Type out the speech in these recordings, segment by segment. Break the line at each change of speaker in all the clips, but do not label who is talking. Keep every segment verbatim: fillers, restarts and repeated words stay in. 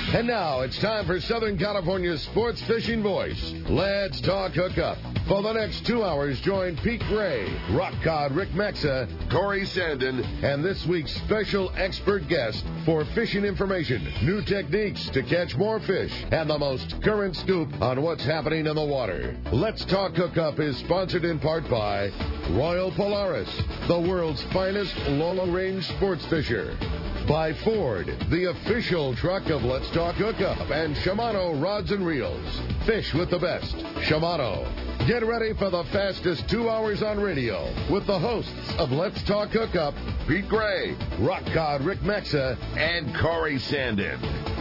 And now it's time for Southern California's sports fishing voice. Let's talk hookup. For the next two hours, join Pete Gray, Rock Cod Rick Maxa, Corey Sandin, and this week's special expert guest for fishing information, new techniques to catch more fish, and the most current scoop on what's happening in the water. Let's Talk Hookup is sponsored in part by Royal Polaris, the world's finest long-range sports fisher. By Ford, the official truck of Let's Talk Hookup, and Shimano Rods and Reels. Fish with the best. Shimano. Get ready for the fastest two hours on radio with the hosts of Let's Talk Hookup, Pete Gray, Rock Cod Rick Maxa, and Corey Sandin.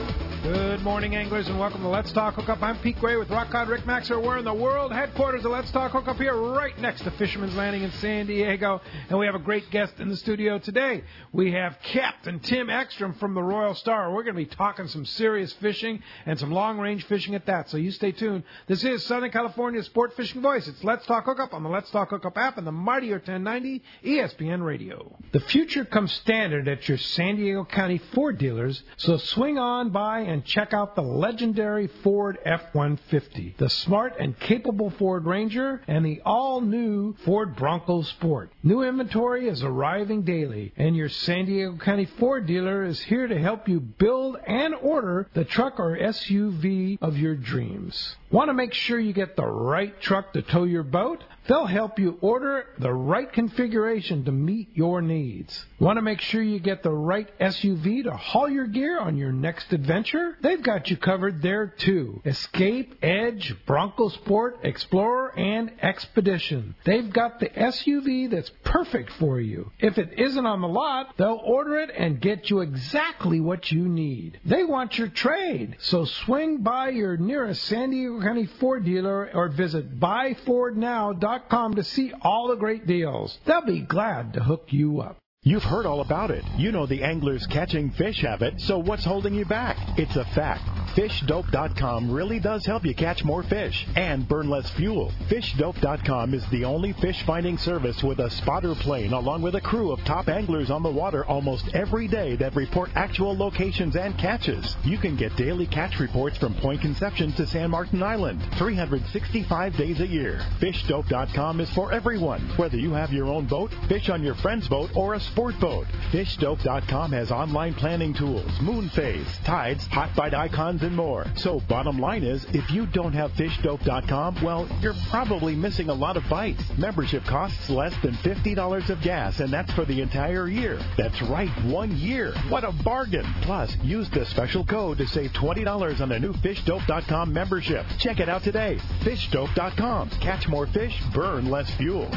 Good morning, anglers, and welcome to Let's Talk Hookup. I'm Pete Gray with Rock Cod Rick Maxer. We're in the world headquarters of Let's Talk Hookup here right next to Fisherman's Landing in San Diego, and we have a great guest in the studio today. We have Captain Tim Ekstrom from the Royal Star. We're going to be talking some serious fishing and some long-range fishing at that, so you stay tuned. This is Southern California's Sport Fishing Voice. It's Let's Talk Hookup on the Let's Talk Hookup app and the mightier ten ninety E S P N Radio. The future comes standard at your San Diego County Ford dealers, so swing on by and check out the legendary Ford F one fifty, the smart and capable Ford Ranger, and the all-new Ford Bronco Sport. New inventory is arriving daily, and your San Diego County Ford dealer is here to help you build and order the truck or S U V of your dreams. Want to make sure you get the right truck to tow your boat? They'll help you order the right configuration to meet your needs. Want to make sure you get the right S U V to haul your gear on your next adventure? They've got you covered there too. Escape, Edge, Bronco Sport, Explorer, and Expedition. They've got the S U V that's perfect for you. If it isn't on the lot, they'll order it and get you exactly what you need. They want your trade, so swing by your nearest San Diego County Ford dealer or visit buy ford now dot com to see all the great deals. They'll be glad to hook you up.
You've heard all about it. You know the angler's catching fish habit, so what's holding you back? It's a fact. fish dope dot com really does help you catch more fish and burn less fuel. fish dope dot com is the only fish finding service with a spotter plane along with a crew of top anglers on the water almost every day that report actual locations and catches. You can get daily catch reports from Point Conception to San Martin Island, three hundred sixty-five days a year. fish dope dot com is for everyone, whether you have your own boat, fish on your friend's boat, or a sport boat. fish dope dot com has online planning tools, moon phase, tides, hot bite icons, and more. So bottom line is, if you don't have fish dope dot com, well, you're probably missing a lot of bites. Membership costs less than fifty dollars of gas, and that's for the entire year. That's right, one year. What a bargain. Plus, use the special code to save twenty dollars on a new fish dope dot com membership. Check it out today. fish dope dot com. Catch more fish, burn less fuel.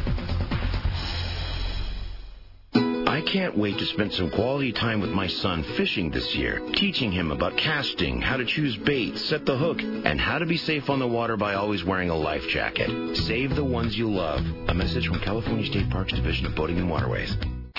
I can't wait to spend some quality time with my son fishing this year, teaching him about casting, how to choose bait, set the hook, and how to be safe on the water by always wearing a life jacket. Save the ones you love. A message from California State Parks Division of Boating and Waterways.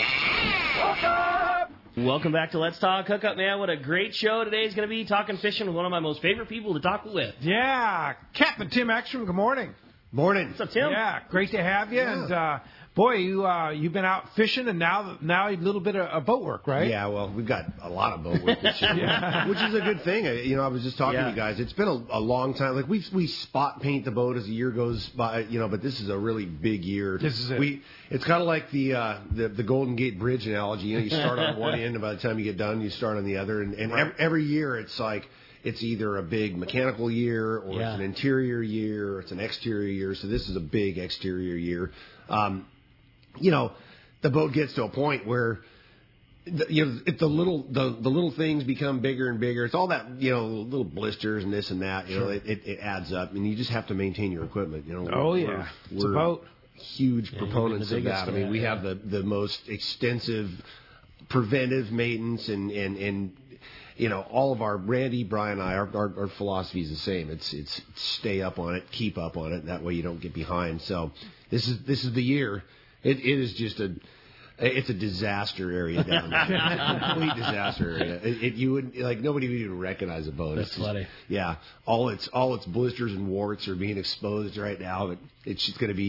Welcome back to Let's Talk Hookup, man. What a great show today is going to be, talking fishing with one of my most favorite people to talk with.
Yeah, Captain Tim Ekstrom, good morning.
Morning.
What's up, Tim?
Yeah, great to have you.
Yeah.
And, uh, boy, you, uh, you've been out fishing, and now now a little bit of, of boat work, right?
Yeah, well, we've got a lot of boat work this year,
Yeah.
which is a good thing. I- You know, I was just talking
Yeah.
to you guys. It's been a, a long time. Like, we we spot paint the boat as the year goes by, you know, but this is a really big year.
This is it.
We, it's kind of like the, uh, the the Golden Gate Bridge analogy. You know, you start on one end, and by the time you get done, you start on the other. And, and every, every year, it's like, it's either a big mechanical year, or
Yeah.
it's an interior year, or it's an exterior year. So this is a big exterior year. Um, you know, the boat gets to a point where, the, you know, if the little the, the little things become bigger and bigger. It's all that, you know, little blisters and this and that. You
Sure.
know, it, it, it adds up, and you just have to maintain your equipment. You know.
Oh,
We're-
yeah.
we're,
It's a
we're
boat.
Huge
Yeah,
proponents
the
of
biggest
that. I
of
mean,
that,
we
yeah.
have the the most extensive preventive maintenance, and and and. You know, all of our, Randy, Brian, and I, our, our, our philosophy is the same. It's it's stay up on it, keep up on it. That way you don't get behind. So this is this is the year. It it is just a it's a disaster area down there. It's a complete disaster area. It, it you would like nobody would even recognize a boat.
That's
It's just,
funny.
Yeah, all its all its blisters and warts are being exposed right now. But it's just going to be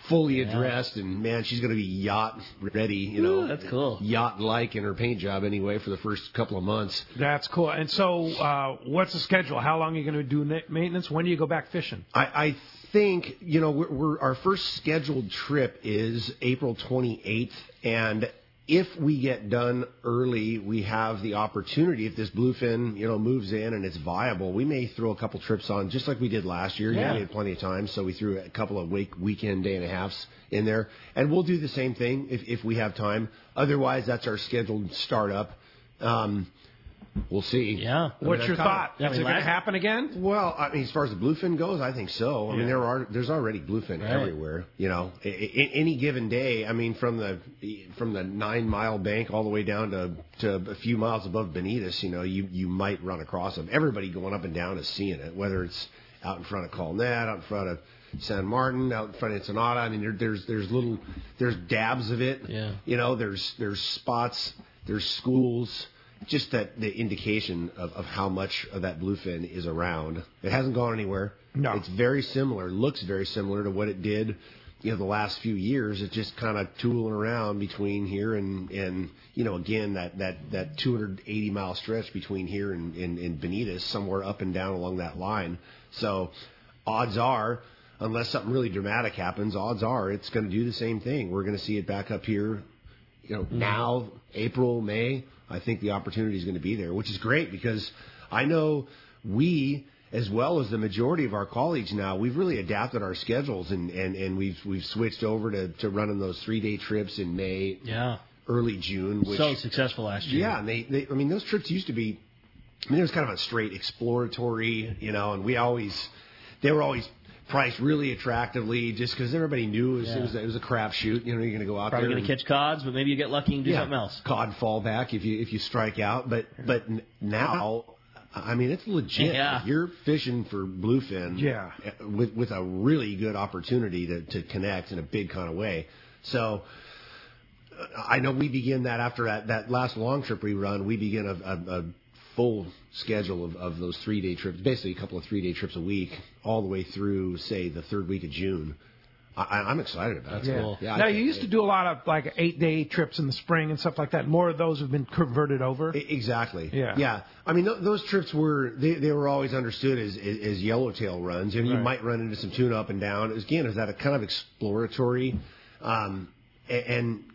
fully
Yeah.
addressed, and man, she's going to be yacht ready. You know,
Ooh, that's cool.
Yacht like in her paint job anyway for the first couple of months.
That's cool. And so, uh, what's the schedule? How long are you going to do na- maintenance? When do you go back fishing?
I, I think you know we're, we're our first scheduled trip is April twenty-eighth, and if we get done early, we have the opportunity. If this bluefin, you know, moves in and it's viable, we may throw a couple trips on, just like we did last year.
Yeah.
We had plenty of time, so we threw a couple of week weekend day and a halves in there, and we'll do the same thing if if we have time. Otherwise, that's our scheduled startup. Um, we'll see.
Yeah.
I mean,
What's
that's
your
kinda-
thought?
Yeah, I
Is
mean,
it going to
last-
happen again?
Well, I mean, as far as the bluefin goes, I think so. I mean,
Yeah.
there are there's already bluefin
Right.
everywhere. You know, I, I, any given day. I mean, from the from the nine mile bank all the way down to to a few miles above Benitez, you know, you you might run across them. Everybody going up and down is seeing it, whether it's out in front of Colnet, out in front of San Martin, out in front of Ensenada. I mean, there, there's there's little there's dabs of it.
Yeah.
You know, there's there's spots, there's schools. Just that the indication of, of how much of that bluefin is around. It hasn't gone anywhere.
No.
It's very similar, looks very similar to what it did, you know, the last few years. It's just kind of tooling around between here and, and you know, again, that, that, that two hundred eighty mile stretch between here and, and, and Benitez, somewhere up and down along that line. So odds are, unless something really dramatic happens, odds are it's going to do the same thing. We're going to see it back up here, you know, now, April, May. I think the opportunity is going to be there, which is great because I know we, as well as the majority of our colleagues now, we've really adapted our schedules and, and, and we've we've switched over to, to running those three day trips in May,
Yeah.
early June. Which,
So successful last year.
yeah, and they, they I mean those trips used to be, I mean it was kind of a straight exploratory, you know, and we always they were always priced really attractively just because everybody knew it was,
Yeah.
it was it was a crapshoot. You know, you're going to go out
Probably
there
going to
and-
catch cods, but maybe you get lucky and do something else.
Cod fallback if you if you strike out, but but n- now, I mean, it's legit.
Yeah.
You're fishing for bluefin,
Yeah.
with with a really good opportunity to to connect in a big kind of way. So. uh, I know we begin that after that, that last long trip we run. We begin a, a, a full schedule of, of those three day trips, basically a couple of three day trips a week, all the way through, say, the third week of June. I, I'm excited about
That's
it.
Yeah.
cool.
Yeah, I
now,
think
you used to
it-
do a lot of like eight day trips in the spring and stuff like that. More of those have been converted over.
E- Exactly.
Yeah.
Yeah. I mean, th- those trips were they, they were always understood as as, as yellowtail runs, and you
Right.
might run into some tuna up and down. It was, again, is that a kind of exploratory, um, a- and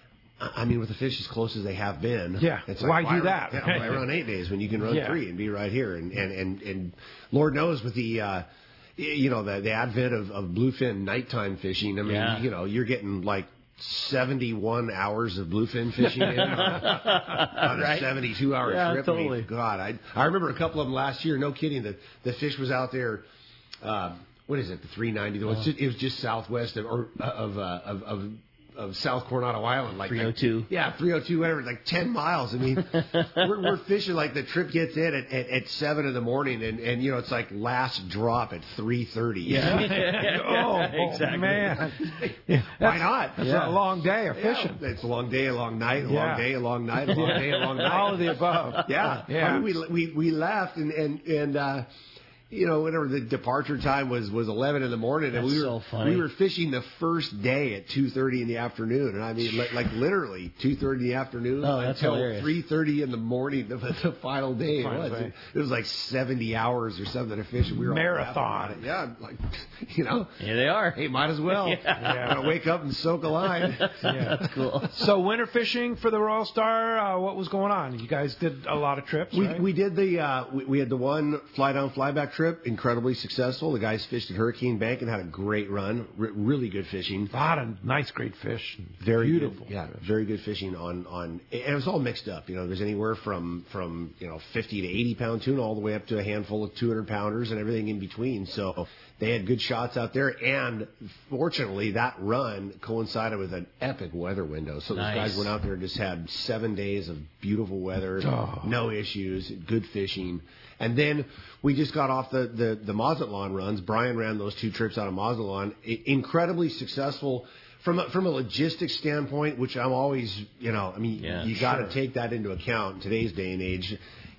I mean, with the fish as close as they have been,
Yeah.
It's
Why
like,
do
run-
that?
Yeah, why run eight days when you can run
Yeah.
three and be right here? And and and, and Lord knows with the. Uh, you know, the, the advent of, of bluefin nighttime fishing. I mean,
Yeah.
you know, you're getting like seventy-one hours of bluefin fishing in on a, on a
Right.
seventy-two hour
Yeah,
trip. I mean,
totally.
God, I I remember a couple of them last year. No kidding. The the fish was out there. Uh, what is it? The three ninety. It was just, it was just southwest of or of uh, of, of of South Coronado Island, like
three oh two.
Like, yeah, three oh two, whatever, like ten miles. I mean, we're, we're fishing like the trip gets in at, at, at seven in the morning, and, and you know it's like last drop at three thirty.
Yeah.
oh,
exactly.
man.
Why not?
That's
Yeah.
a long day of
Yeah,
fishing.
it's a long day, a long night, a
Yeah.
long day, a long night, a long day, a long night.
All of the above.
Yeah,
Yeah.
I mean, we we we left and and and uh, you know whatever the departure time was was eleven in the morning, and
That's
we were
so funny.
we were fishing the first day at two thirty in the afternoon, and I mean li- like literally two thirty in the afternoon
Oh, that's
until
hilarious.
three thirty in the morning of the final day.
Final
it was
day.
it was like seventy hours or something to fish. And we were all
Marathon.
laughing about it. Yeah, like you know.
Here they are.
Hey, might as well.
Yeah.
Gotta wake up and soak a line.
That's cool.
So winter fishing for the Royal Star, uh, what was going on? You guys did a lot of trips,
We,
right?
we did the uh, we, we had the one fly down fly back trip, incredibly successful. The guys fished at Hurricane Bank and had a great run, R- really good fishing.
a lot of nice, great fish.
Very
beautiful.
good, yeah, very good fishing on on. And it was all mixed up. You know, there's anywhere from from you know fifty to eighty pound tuna all the way up to a handful of two hundred pounders and everything in between. So they had good shots out there, and fortunately, that run coincided with an epic weather window. So those
Nice.
guys went out there and just had seven days of beautiful weather,
Oh.
no issues, good fishing. And then we just got off the, the, the Mazatlan runs. Brian ran those two trips out of Mazatlan. I- incredibly successful from a, from a logistics standpoint, which I'm always, you know, I mean,
Yeah,
you got to
sure.
take that into account in today's day and age.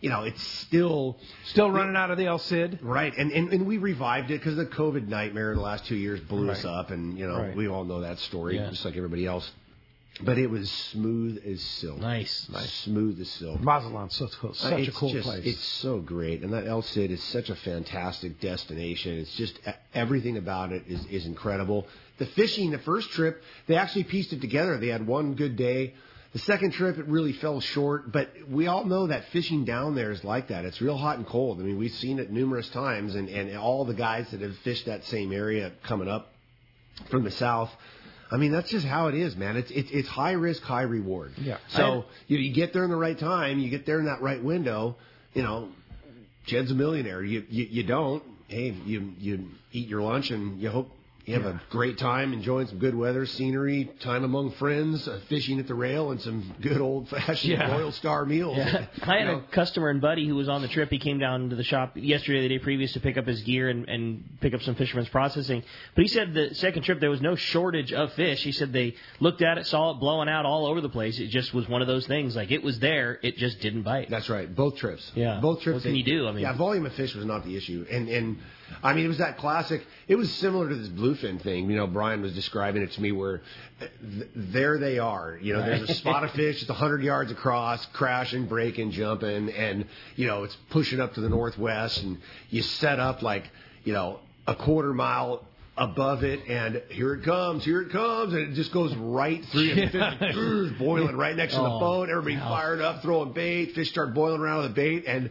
you know, it's still
still running out of the El Cid,
right? And and, and we revived it because the COVID nightmare the last two years blew
right.
us up, and you know,
right.
we all know that story,
yeah.
just like everybody else. But it was smooth as silk.
Nice,
nice, smooth as silk.
Mazatlan's such, cool, such
it's
a cool
just,
place.
It's so great, and that El Cid is such a fantastic destination. It's just everything about it is, is incredible. The fishing, the first trip, they actually pieced it together. They had one good day. The second trip, it really fell short, but we all know that fishing down there is like that. It's real hot and cold. I mean, we've seen it numerous times, and, and all the guys that have fished that same area coming up from the south, I mean, that's just how it is, man. It's it's, it's high risk, high reward.
Yeah.
So you, you get there in the right time, you get there in that right window, you know, Jed's a millionaire. You, you, you don't. Hey, you, you eat your lunch and you hope you have
yeah.
a great time enjoying some good weather, scenery, time among friends, uh, fishing at the rail, and some good old-fashioned
yeah.
Royal Star meals.
Yeah. I had
you know?
a customer and buddy who was on the trip. He came down to the shop yesterday, the day previous, to pick up his gear and, and pick up some fisherman's processing. But he said the second trip there was no shortage of fish. He said they looked at it, saw it blowing out all over the place. It just was one of those things. Like, it was there, it just didn't bite.
That's right. Both trips.
Yeah.
Both trips.
What can
they,
you do? I mean,
yeah, volume of fish was not the issue. And, and I mean, it was that classic. It was similar to this bluefin thing. You know, Brian was describing it to me where th- there they are. You know,
right.
there's a spot of fish. It's one hundred yards across, crashing, breaking, jumping. And, you know, it's pushing up to the northwest. And you set up like, you know, a quarter mile above it, and here it comes, here it comes, and it just goes right through you.
Yeah.
The fish is boiling right next to
oh,
the boat. Everybody
wow.
fired up, throwing bait. Fish start boiling around with the bait, and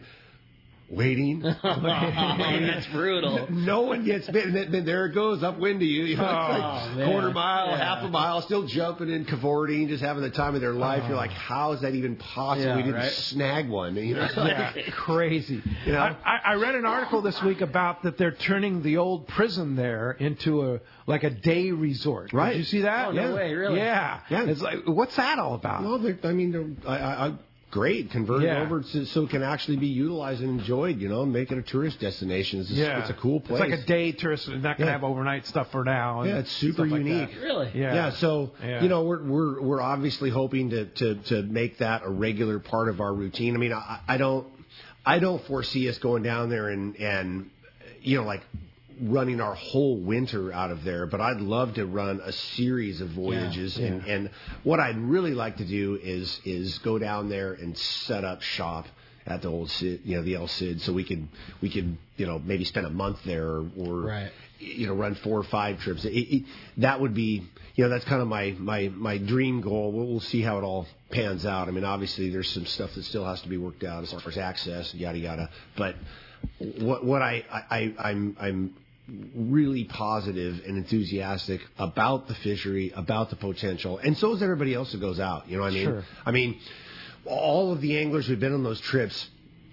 waiting.
oh, that's brutal.
No one gets bit, and then, then there it goes upwind to you. You know,
Oh,
it's like
man.
quarter mile,
Yeah.
half a mile, still jumping and cavorting, just having the time of their life.
Oh.
You're like, how is that even possible?
Yeah,
we didn't
right?
snag one. You know,
Yeah, crazy.
You know?
I, I I read an article this week about that they're turning the old prison there into a like a day resort.
Right.
Did you see that?
Oh, no
yeah.
way, really?
Yeah.
Yeah.
It's like, what's that all about?
Well, they're- I mean, they're- I, I, I, great. Convert
Yeah.
it over to, so it can actually be utilized and enjoyed, you know, make it a tourist destination. It's, just,
Yeah.
it's a cool place.
It's like a day tourist. They're not going to
Yeah.
have overnight stuff for now. and
Yeah, it's super
stuff like
unique.
that.
Really?
Yeah.
Yeah, so
Yeah.
you know we're we're we're obviously hoping to, to to make that a regular part of our routine. I mean, I, I don't I don't foresee us going down there and and you know like running our whole winter out of there, but I'd love to run a series of voyages.
Yeah,
and
yeah.
and what I'd really like to do is is go down there and set up shop at the old Cid, you know, the El Cid, so we could we could you know maybe spend a month there or, or
Right.
you know run four or five trips. It, it, that would be you know that's kind of my my my dream goal. We'll, we'll see how it all pans out. I mean, obviously there's some stuff that still has to be worked out as far as access, yada yada. But what what I, I I'm I'm really positive and enthusiastic about the fishery, about the potential, and so is everybody else that goes out. You know what I mean?
Sure.
I mean, all of the anglers who've been on those trips,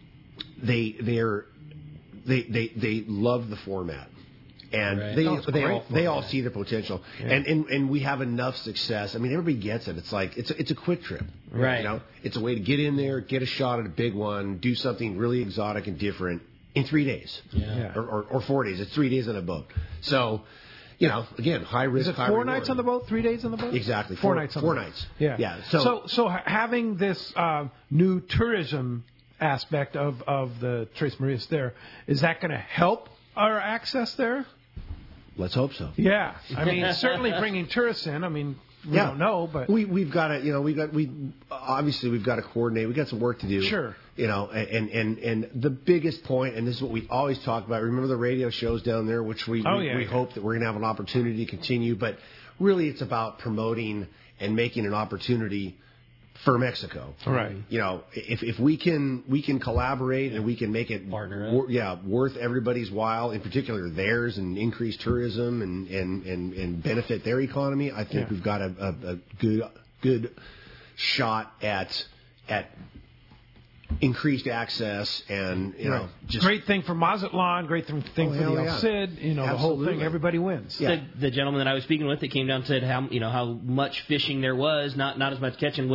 they they're they they they love the format. And
Right.
they
Oh, it's
they
great
all they all
format.
see the potential,
Yeah.
and, and and we have enough success. I mean, everybody gets it. It's like it's a, it's a quick trip,
Right.
You know, it's a way to get in there, get a shot at a big one, do something really exotic and different in three days,
Yeah.
Yeah.
or, or or four days. It's three days on a boat. So, you know, again, high risk,
Is it
high
four
reward.
nights on the boat, three days on the boat?
Exactly.
Four,
Four-
nights on
four
the boat.
nights.
Yeah.
Yeah,
So,
so-
so, ha- having this uh, new tourism aspect of, of the Tres Marias there, is that going to help our access there?
Let's hope so.
Yeah. I mean, certainly bringing tourists in. I mean, we
Yeah.
don't know, but
we we've got to you know we got we obviously we've got to coordinate. We got some work to do.
Sure.
You know, and and and the biggest point, and this is what we always talk about. Remember the radio shows down there, which we
Oh,
we,
yeah,
we
yeah.
hope that we're going to have an opportunity to continue. But really, it's about promoting and making an opportunity for Mexico.
Right.
You know, if if we can we can collaborate and we can make it
Partner up.
wor- yeah worth everybody's while, in particular theirs, and increase tourism and and and, and benefit their economy. I think
Yeah.
we've got a, a, a good good shot at at increased access and you know
Right.
just
great thing for Mazatlan, great thing, thing
Oh,
for
hell
the El
yeah.
Cid. You know, the whole thing.
Absolutely.
Everybody wins.
Yeah.
The, the gentleman that I was speaking with that came down said how you know how much fishing there was, not not as much catching was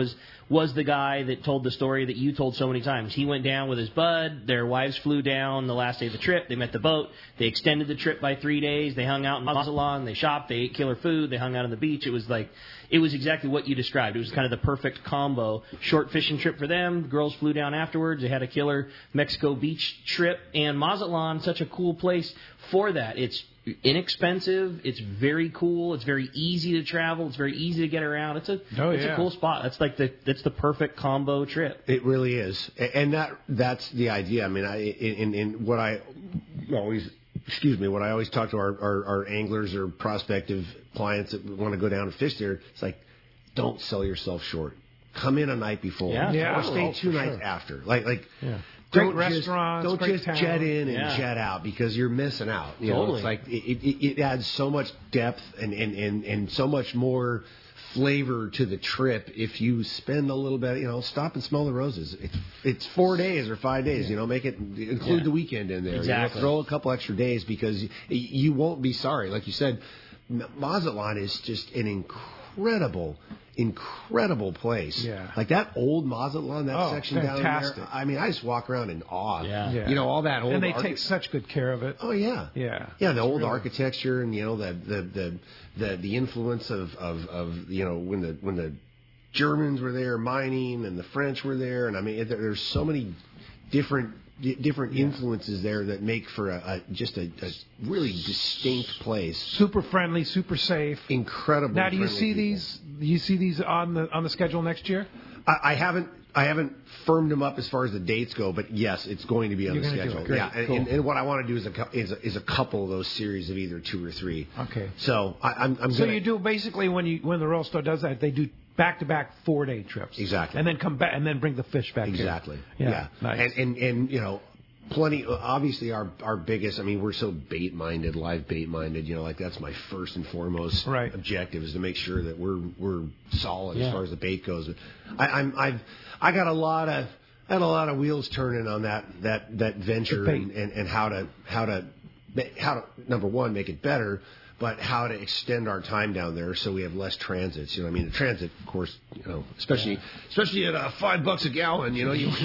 was the guy that told the story that you told so many times. He went down with his bud. Their wives flew down the last day of the trip. They met the boat. They extended the trip by three days. They hung out in Mazatlan. They shopped. They ate killer food. They hung out on the beach. It was like, it was exactly what you described. It was kind of the perfect combo. Short fishing trip for them. Girls flew down afterwards. They had a killer Mexico beach trip. And Mazatlan, such a cool place for that. It's inexpensive. It's very cool. It's very easy to travel. It's very easy to get around. It's a
oh,
it's
yeah.
a cool spot. That's like the that's the perfect combo trip.
It really is, and that that's the idea. I mean, I in, in what I always excuse me, what I always talk to our, our, our anglers or prospective clients that want to go down and fish there. It's like, don't sell yourself short. Come in a night before,
yeah,
yeah.
or stay
oh,
two nights
sure.
after. Like like.
Yeah. Great
Don't
restaurants,
just, don't
great
just
town.
jet in and
yeah.
jet out because you're missing out. You
totally.
know, it's like it, it, it adds so much depth and, and, and, and so much more flavor to the trip if you spend a little bit. You know, stop and smell the roses. It's, it's four days or five days. Yeah. You know, make it include
yeah.
the weekend in there.
Exactly.
You know, throw a couple extra days because you, you won't be sorry. Like you said, Mazatlan is just an incredible. Incredible place.
Yeah.
Like that old Mazatlan, that
oh,
section
fantastic.
down there. I mean, I just walk around in awe.
Yeah.
Yeah.
You know, all that old
And they
archi-
take such good care of it.
Oh yeah.
Yeah.
Yeah, the old
really...
architecture and you know the the the the, the influence of, of, of you know when the when the Germans were there mining and the French were there, and I mean there, there's so many different different
yeah.
influences there that make for a, a just a, a really distinct place.
Super friendly, super safe.
Incredible.
Now, do you
friendly
see
people.
these? Do you see these on the on the schedule next year?
I, I haven't. I haven't firmed them up as far as the dates go, but yes, it's going to be on
You're
the
gonna do
schedule.
it. Great.
Yeah, and,
Cool.
and, and what I want to do is a, cou- is a is a couple of those series of either two or three.
Okay.
So I, I'm, I'm
So
gonna,
you do basically when you when the Royal Star does that, they do back to back four day trips.
Exactly.
And then come back and then bring the fish back.
exactly.
Here.
Yeah.
Yeah. Nice.
And, and and you know. Plenty. Obviously, our our biggest. I mean, we're so bait minded, live bait minded. You know, like that's my first and foremost
right.
objective is to make sure that we're we're solid
yeah.
as far as the bait goes. I, I'm I've I got a lot of I had a lot of wheels turning on that that that venture and, and, and how to how to how to number one make it better, but how to extend our time down there so we have less transits. You know, I mean, the transit, of course, you know, especially especially at uh, five bucks a gallon. You know, you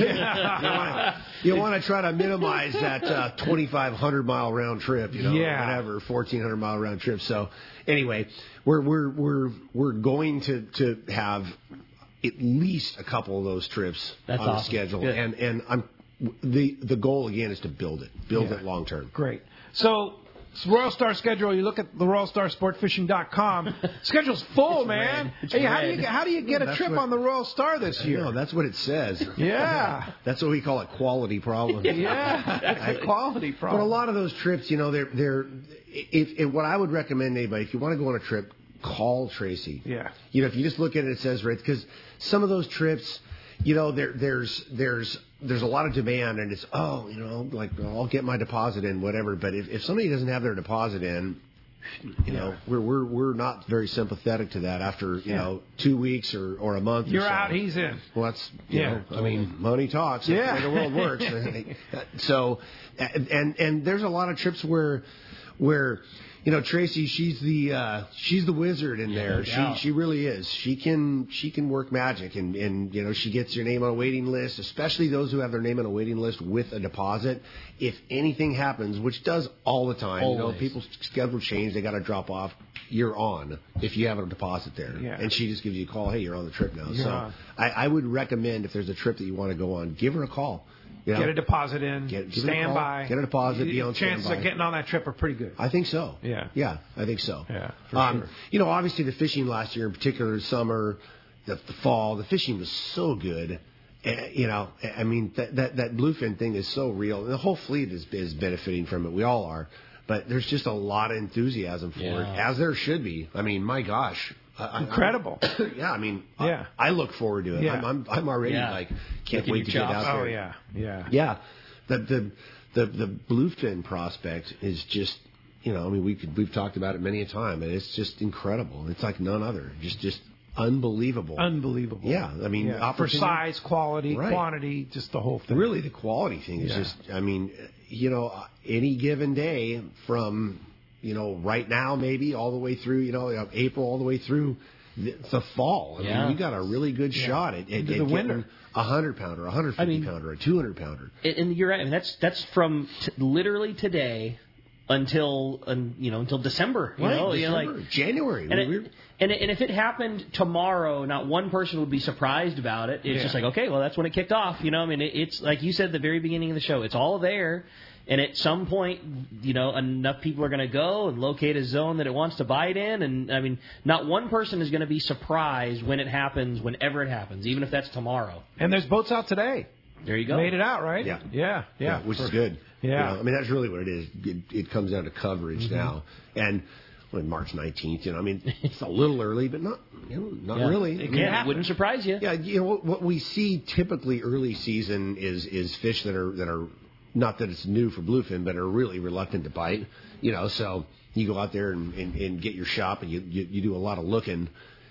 you want to try to minimize that uh, twenty-five hundred mile round trip. You know,
yeah.
whatever, fourteen hundred mile round trip. So anyway, we're we're we're we're going to to have at least a couple of those trips
That's
on
awesome.
the schedule,
Good.
and and I'm the the goal again is to build it, build
Yeah.
it long term.
Great. So, Royal Star schedule. You look at the royal star sport fishing dot com. Schedule's full,
It's
man.
red. It's
Hey, how do
red.
you how do you get a
That's
trip
what-
on the Royal Star this year?
No, that's what it says.
Yeah.
That's what we call a quality problem.
Yeah, that's a quality
But
problem.
a lot of those trips, you know, they're they're. If, if what I would recommend anybody, if you want to go on a trip, call Tracy.
Yeah.
You know, if you just look at it, it says right because some of those trips, you know, there there's there's there's a lot of demand and it's oh you know like I'll get my deposit in whatever. But if, if somebody doesn't have their deposit in. You know, we're we're we're not very sympathetic to that. After you
Yeah.
know two weeks or, or a month,
You're
or so.
out, he's in.
Well, that's you
Yeah.
know, I mean, money talks. That's
Yeah.
the way the world works. So, and and there's a lot of trips where where you know Tracy, she's the uh, she's the wizard in there.
no
She
doubt.
she really is. She can she can work magic, and and you know she gets your name on a waiting list, especially those who have their name on a waiting list with a deposit. If anything happens, which does all the time, you know,
Always.
people's schedule change, they got to drop off. You're on if you have a deposit there,
Yeah.
and she just gives you a call. Hey, you're on the trip now.
You're
so
on.
I, I would recommend if there's a trip that you want to go on, give her a call. You know?
Get a deposit in.
Get- give it a
stand
call,
by.
get a deposit, be on
Chances
standby.
of getting on that trip are pretty good.
I think so.
Yeah.
Yeah, I think so.
Yeah, for
um,
sure.
You know, obviously the fishing last year, in particular the summer, the, the fall, the fishing was so good. Uh, you know, I mean, that, that, that bluefin thing is so real. And the whole fleet is, is benefiting from it. We all are. But there's just a lot of enthusiasm for
Yeah.
it, as there should be. I mean, my gosh. I- I-
Incredible.
I, yeah, I mean,
Yeah.
I, I look forward to it.
Yeah.
I'm, I'm, I'm already
Yeah.
like, can't
Licking
wait to
your
get
chops.
out
Oh
there.
yeah, yeah.
Yeah, the the the the bluefin prospect is just you know I mean we could we've talked about it many a time and it's just incredible. It's like none other. Just just unbelievable.
Unbelievable.
Yeah, I mean
Yeah. For
opportunity-
size, quality,
Right.
quantity, just the whole thing.
Really, the quality thing is
Yeah.
just I mean you know any given day from you know right now maybe all the way through you know April all the way through the, the fall. I
yeah.
mean, you got a really good yeah. shot at, at, at
the winter.
A hundred pounder, a hundred fifty I mean, pounder, a two hundred pounder.
And you're right. I mean, that's that's from t- literally today until um, you know until December. You
right,
know,
December,
you know, like
January.
And, it, and and if it happened tomorrow, not one person would be surprised about it. It's yeah. just like, okay, well, that's when it kicked off. You know, I mean, it, it's like you said at the very beginning of the show. It's all there. And at some point, you know, enough people are going to go and locate a zone that it wants to bite in. And, I mean, not one person is going to be surprised when it happens, whenever it happens, even if that's tomorrow.
And there's boats out today.
There you go.
Made it out, right?
Yeah.
Yeah, yeah.
yeah which For, is good.
Yeah.
You know, I mean, that's really what it is. It, it comes down to coverage
mm-hmm.
now. And well, March nineteenth, you know, I mean, it's a little early, but not you know, not
yeah.
really.
It,
I mean,
it wouldn't surprise you.
Yeah, you know, what, what we see typically early season is is fish that are that are not that it's new for bluefin, but are really reluctant to bite. You know, so you go out there and, and, and get your shop, and you, you you do a lot of looking.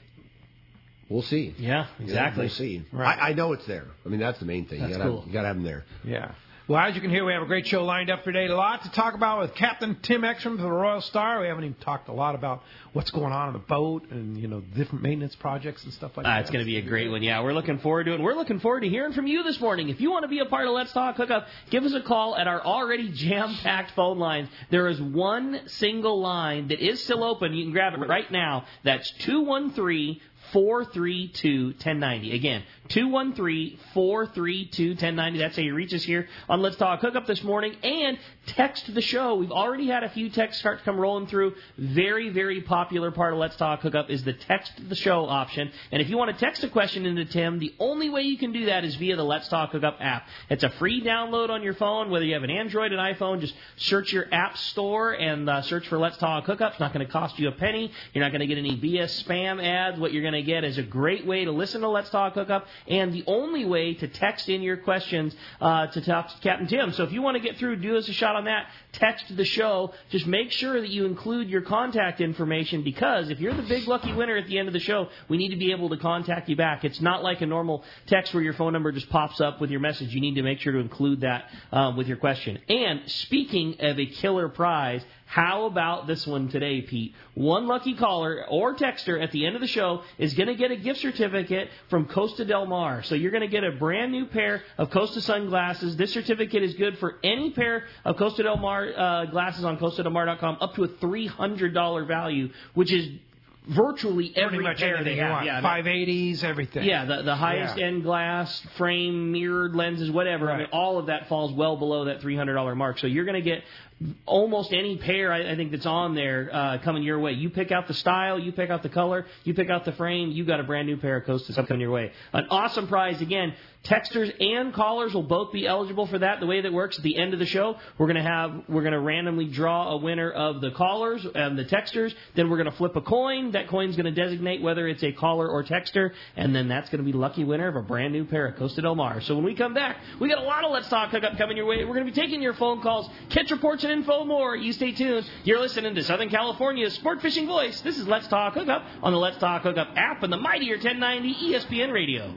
We'll see.
Yeah, exactly.
Yeah, we'll see.
Right.
I, I know it's there. I mean, that's the main thing.
That's
you gotta
cool.
have, you got to have them there.
Yeah. Well, as you can hear, we have a great show lined up for today. A lot to talk about with Captain Tim Ekstrom of the Royal Star. We haven't even talked a lot about what's going on on the boat and, you know, different maintenance projects and stuff like
uh,
that.
It's going to be a great one. Yeah, we're looking forward to it. And we're looking forward to hearing from you this morning. If you want to be a part of Let's Talk Hookup, give us a call at our already jam-packed phone lines. There is one single line that is still open. You can grab it right now. That's two one three, four three two, one zero nine zero. Again, two one three, four three two, one zero nine zero. That's how you reach us here on Let's Talk Hookup this morning. And text the show. We've already had a few texts start to come rolling through. Very, very popular part of Let's Talk Hookup is the text the show option. And if you want to text a question into Tim, the only way you can do that is via the Let's Talk Hookup app. It's a free download on your phone, whether you have an Android, an iPhone. Just search your app store and uh, search for Let's Talk Hookup. It's not going to cost you a penny. You're not going to get any B S spam ads. What you're going to get is a great way to listen to Let's Talk Hookup and the only way to text in your questions uh, to talk to Captain Tim. So if you want to get through, do us a shot on that. Text the show. Just make sure that you include your contact information, because if you're the big lucky winner at the end of the show, we need to be able to contact you back. It's not like a normal text where your phone number just pops up with your message. You need to make sure to include that um, with your question. And speaking of a killer prize, how about this one today, Pete? One lucky caller or texter at the end of the show is going to get a gift certificate from Costa Del Mar. So you're going to get a brand new pair of Costa sunglasses. This certificate is good for any pair of Costa Del Mar uh, glasses on Costa Del Mar dot com, up to a three hundred dollars value, which is virtually every
Pretty much
pair they have.
Yeah, five eighties, everything.
Yeah, the, the highest yeah. end glass, frame, mirrored lenses, whatever. Right. I mean, all of that falls well below that three hundred dollars mark. So you're going to get almost any pair, I, I think, that's on there uh, coming your way. You pick out the style, you pick out the color, you pick out the frame, you got a brand new pair of Costas coming your way. An awesome prize. Again, texters and callers will both be eligible for that. The way that works at the end of the show, we're going to have we're going to randomly draw a winner of the callers and the texters. Then we're going to flip a coin. That coin's going to designate whether it's a caller or texter, and then that's going to be the lucky winner of a brand new pair of Costa Del Mar. So when we come back, we got a lot of Let's Talk Hookup coming your way. We're going to be taking your phone calls, catch reports, and info more. You stay tuned. You're listening to Southern California's sport fishing voice. This is Let's Talk Hookup on the Let's Talk Hookup app and the mightier ten ninety E S P N Radio.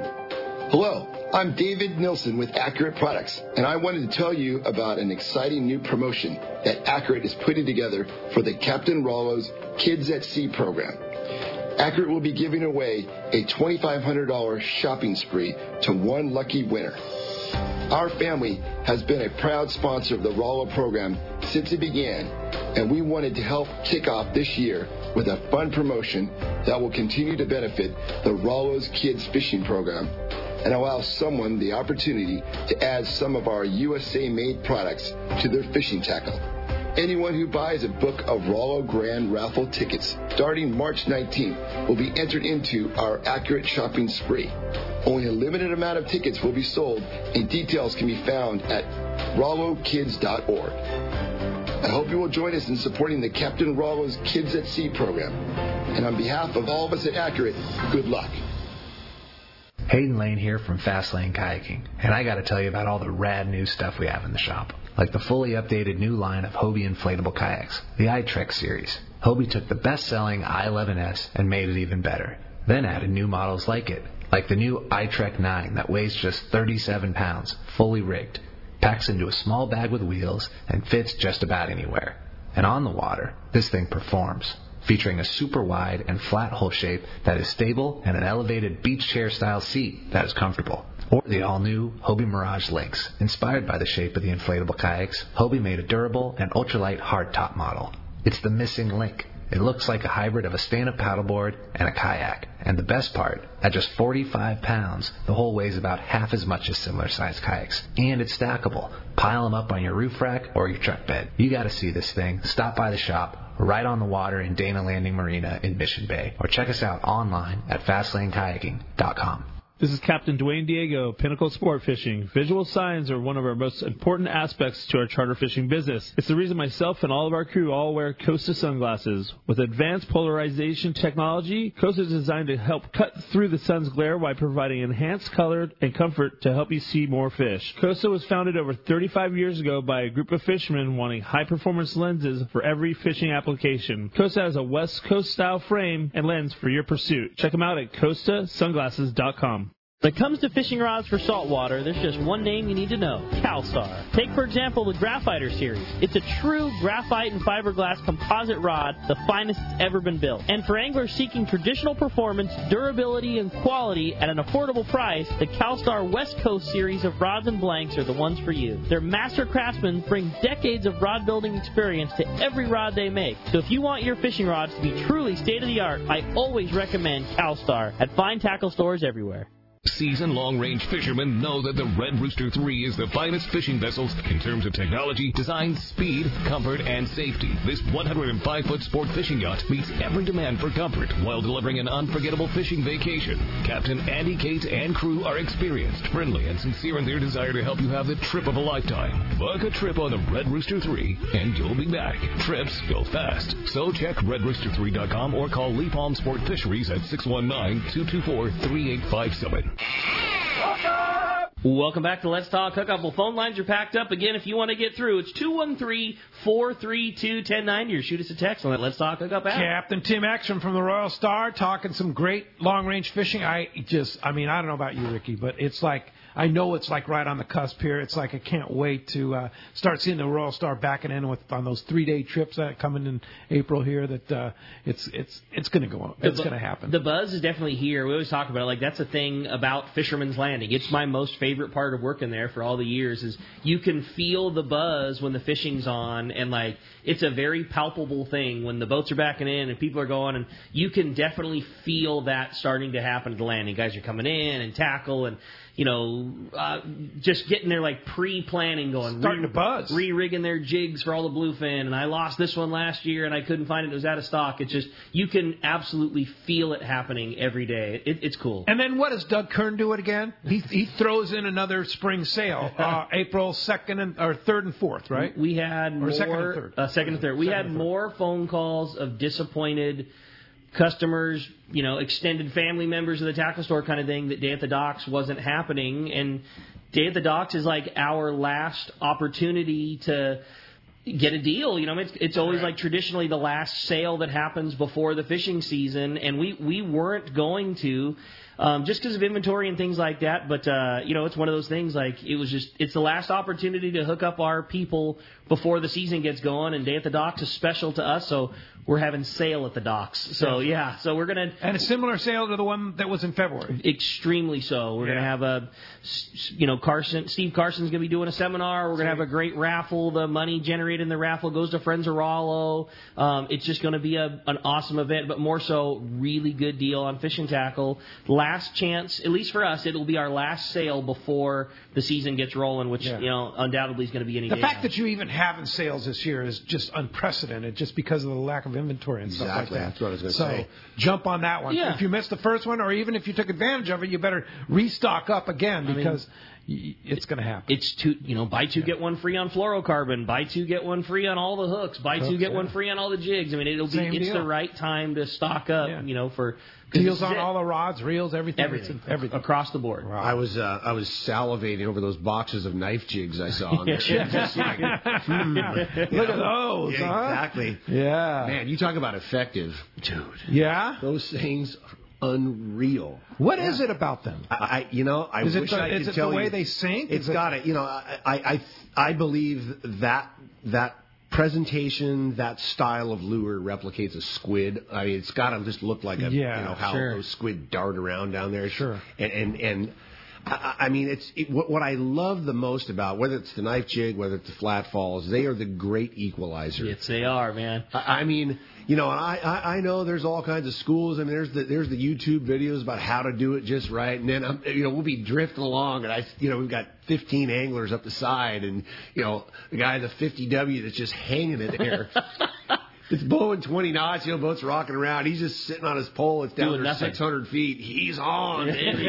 Hello, I'm David Nilsson with Accurate Products, and I wanted to tell you about an exciting new promotion that Accurate is putting together for the Captain Rollo's Kids at Sea program. Accurate will be giving away a twenty-five hundred dollars shopping spree to one lucky winner. Our family has been a proud sponsor of the Rollo program since it began, and we wanted to help kick off this year with a fun promotion that will continue to benefit the Rollo's Kids Fishing Program and allow someone the opportunity to add some of our U S A-made products to their fishing tackle. Anyone who buys a book of Rollo Grand Raffle tickets starting March nineteenth will be entered into our Accurate shopping spree. Only a limited amount of tickets will be sold, and details can be found at rollo kids dot org. I hope you will join us in supporting the Captain Rollo's Kids at Sea program. And on behalf of all of us at Accurate, good luck.
Hayden Lane here from Fast Lane Kayaking, and I got to tell you about all the rad new stuff we have in the shop, like the fully updated new line of Hobie inflatable kayaks, the iTrek series. Hobie took the best-selling I eleven S and made it even better, then added new models like it, like the new iTrek nine that weighs just thirty-seven pounds, fully rigged, packs into a small bag with wheels, and fits just about anywhere. And on the water, this thing performs. featuring a super wide and flat hull shape that is stable and an elevated beach chair style seat that is comfortable. Or the all-new Hobie Mirage Lynx. Inspired by the shape of the inflatable kayaks, Hobie made a durable and ultralight hardtop model. It's the missing link. It looks like a hybrid of a stand-up paddleboard and a kayak. And the best part, at just forty-five pounds, the hull weighs about half as much as similar-sized kayaks. And it's stackable. Pile them up on your roof rack or your truck bed. You gotta see this thing. Stop by the shop, right on the water in Dana Landing Marina in Mission Bay. Or check us out online at fastlane kayaking dot com.
This is Captain Dwayne Diego, Pinnacle Sport Fishing. Visual signs are one of our most important aspects to our charter fishing business. It's the reason myself and all of our crew all wear Costa sunglasses. With advanced polarization technology, Costa is designed to help cut through the sun's glare while providing enhanced color and comfort to help you see more fish. Costa was founded over thirty-five years ago by a group of fishermen wanting high-performance lenses for every fishing application. Costa has a West Coast-style frame and lens for your pursuit. Check them out at costa sunglasses dot com.
When it comes to fishing rods for saltwater, there's just one name you need to know, CalStar. Take, for example, the Graphiter series. It's a true graphite and fiberglass composite rod, the finest that's ever been built. And for anglers seeking traditional performance, durability, and quality at an affordable price, the CalStar West Coast series of rods and blanks are the ones for you. Their master craftsmen bring decades of rod building experience to every rod they make. So if you want your fishing rods to be truly state-of-the-art, I always recommend CalStar at fine tackle stores everywhere.
Seasoned long-range fishermen know that the Red Rooster three is the finest fishing vessels in terms of technology, design, speed, comfort, and safety. This one hundred five foot sport fishing yacht meets every demand for comfort while delivering an unforgettable fishing vacation. Captain Andy Cates and crew are experienced, friendly, and sincere in their desire to help you have the trip of a lifetime. Book a trip on the Red Rooster three, and you'll be back. Trips go fast. So check red rooster three dot com or call Lee Palm Sport Fisheries at six one nine, two two four, three eight five seven.
Welcome back to Let's Talk Hookup. Well, phone lines are packed up again. If you want to get through, it's two one three, four three two, one zero nine zero. Shoot us a text on that Let's Talk Hookup app.
Captain Tim Ekstrom from the Royal Star talking some great long-range fishing. I just, I mean, I don't know about you, Ricky, but it's like, I know it's like right on the cusp here. It's like I can't wait to uh, start seeing the Royal Star backing in with on those three-day trips that coming in April here. That uh, it's it's it's going to go on. It's going to happen.
The buzz is definitely here. We always talk about it. Like that's the thing about Fisherman's Landing. It's my most favorite part of working there for all the years. Is you can feel the buzz when the fishing's on, and like it's a very palpable thing when the boats are backing in and people are going, and you can definitely feel that starting to happen at the landing. Guys are coming in and tackle and. You know, uh, just getting there like pre-planning going.
Starting re- to buzz.
Re-rigging their jigs for all the bluefin. And I lost this one last year and I couldn't find it. It was out of stock. It's just, you can absolutely feel it happening every day. It, it's cool.
And then what does Doug Kern do it again? He he throws in another spring sale, uh, April second and or third and fourth, right?
We had
or
more.
second and third.
Uh, second and third. We
second
had more phone calls of disappointed customers, you know, extended family members of the tackle store kind of thing, that Day at the Docks wasn't happening. And Day at the Docks is like our last opportunity to get a deal. You know, it's it's always like traditionally the last sale that happens before the fishing season, and we, we weren't going to. Um, just because of inventory and things like that. But, uh, you know, it's one of those things, like, it was just, it's the last opportunity to hook up our people before the season gets going, and Day at the Docks is special to us, so we're having sale at the docks. So, yeah, so we're going to...
And a similar sale to the one that was in February.
Extremely so. We're yeah. going to have a, you know, Carson, Steve Carson's going to be doing a seminar. We're going to have a great raffle. The money generated in the raffle goes to Friends of Rollo. Um, it's just going to be a, an awesome event, but more so, really good deal on fishing tackle. Last Last chance, at least for us, it'll be our last sale before the season gets rolling, which, yeah. you know, undoubtedly is going to be any
the
day.
The fact
now.
that you even having sales this year is just unprecedented, just because of the lack of inventory and
exactly.
stuff like that.
That's what I was going to
so
say.
Jump on that one.
Yeah.
If you missed the first one, or even if you took advantage of it, you better restock up again, because I mean, it's going to happen.
It's two, you know, buy two, yeah. get one free on fluorocarbon. Buy two, get one free on all the hooks. Buy hooks, two, get yeah. one free on all the jigs. I mean, it'll
Same
be, it's
deal.
the right time to stock up, yeah. you know, for...
Deals on all the rods, reels, everything.
Everything.
everything.
Across the board.
Wow. I was uh, I was salivating over those boxes of knife jigs I saw on there. Just like, hmm,
Look
know?
at those.
Yeah,
huh?
Exactly.
Yeah.
Man, you talk about effective. Dude.
Yeah?
Those things are unreal.
What
yeah.
is it about them?
I, I you know, I
is
wish
it the,
I could
is it
tell
the way
you.
they sink?
It's
is
got it. You know, I, I, I, I believe that that presentation, that style of lure replicates a squid. I mean, it's got to just look like a,
Yeah,
you know, how
sure.
those squid dart around down there.
Sure.
And, and, and I, I mean, it's it, what, what I love the most about, whether it's the knife jig, whether it's the flat falls, they are the great equalizer.
Yes, they are, man.
I, I mean, you know, I, I, I know there's all kinds of schools, and there's the there's the YouTube videos about how to do it just right, and then um, you know we'll be drifting along, and I you know we've got fifteen anglers up the side, and you know the guy in the fifty W that's just hanging it there. It's blowing twenty knots, you know, boat's rocking around. He's just sitting on his pole. It's down
Doing
there
nothing.
six hundred feet. He's on, baby.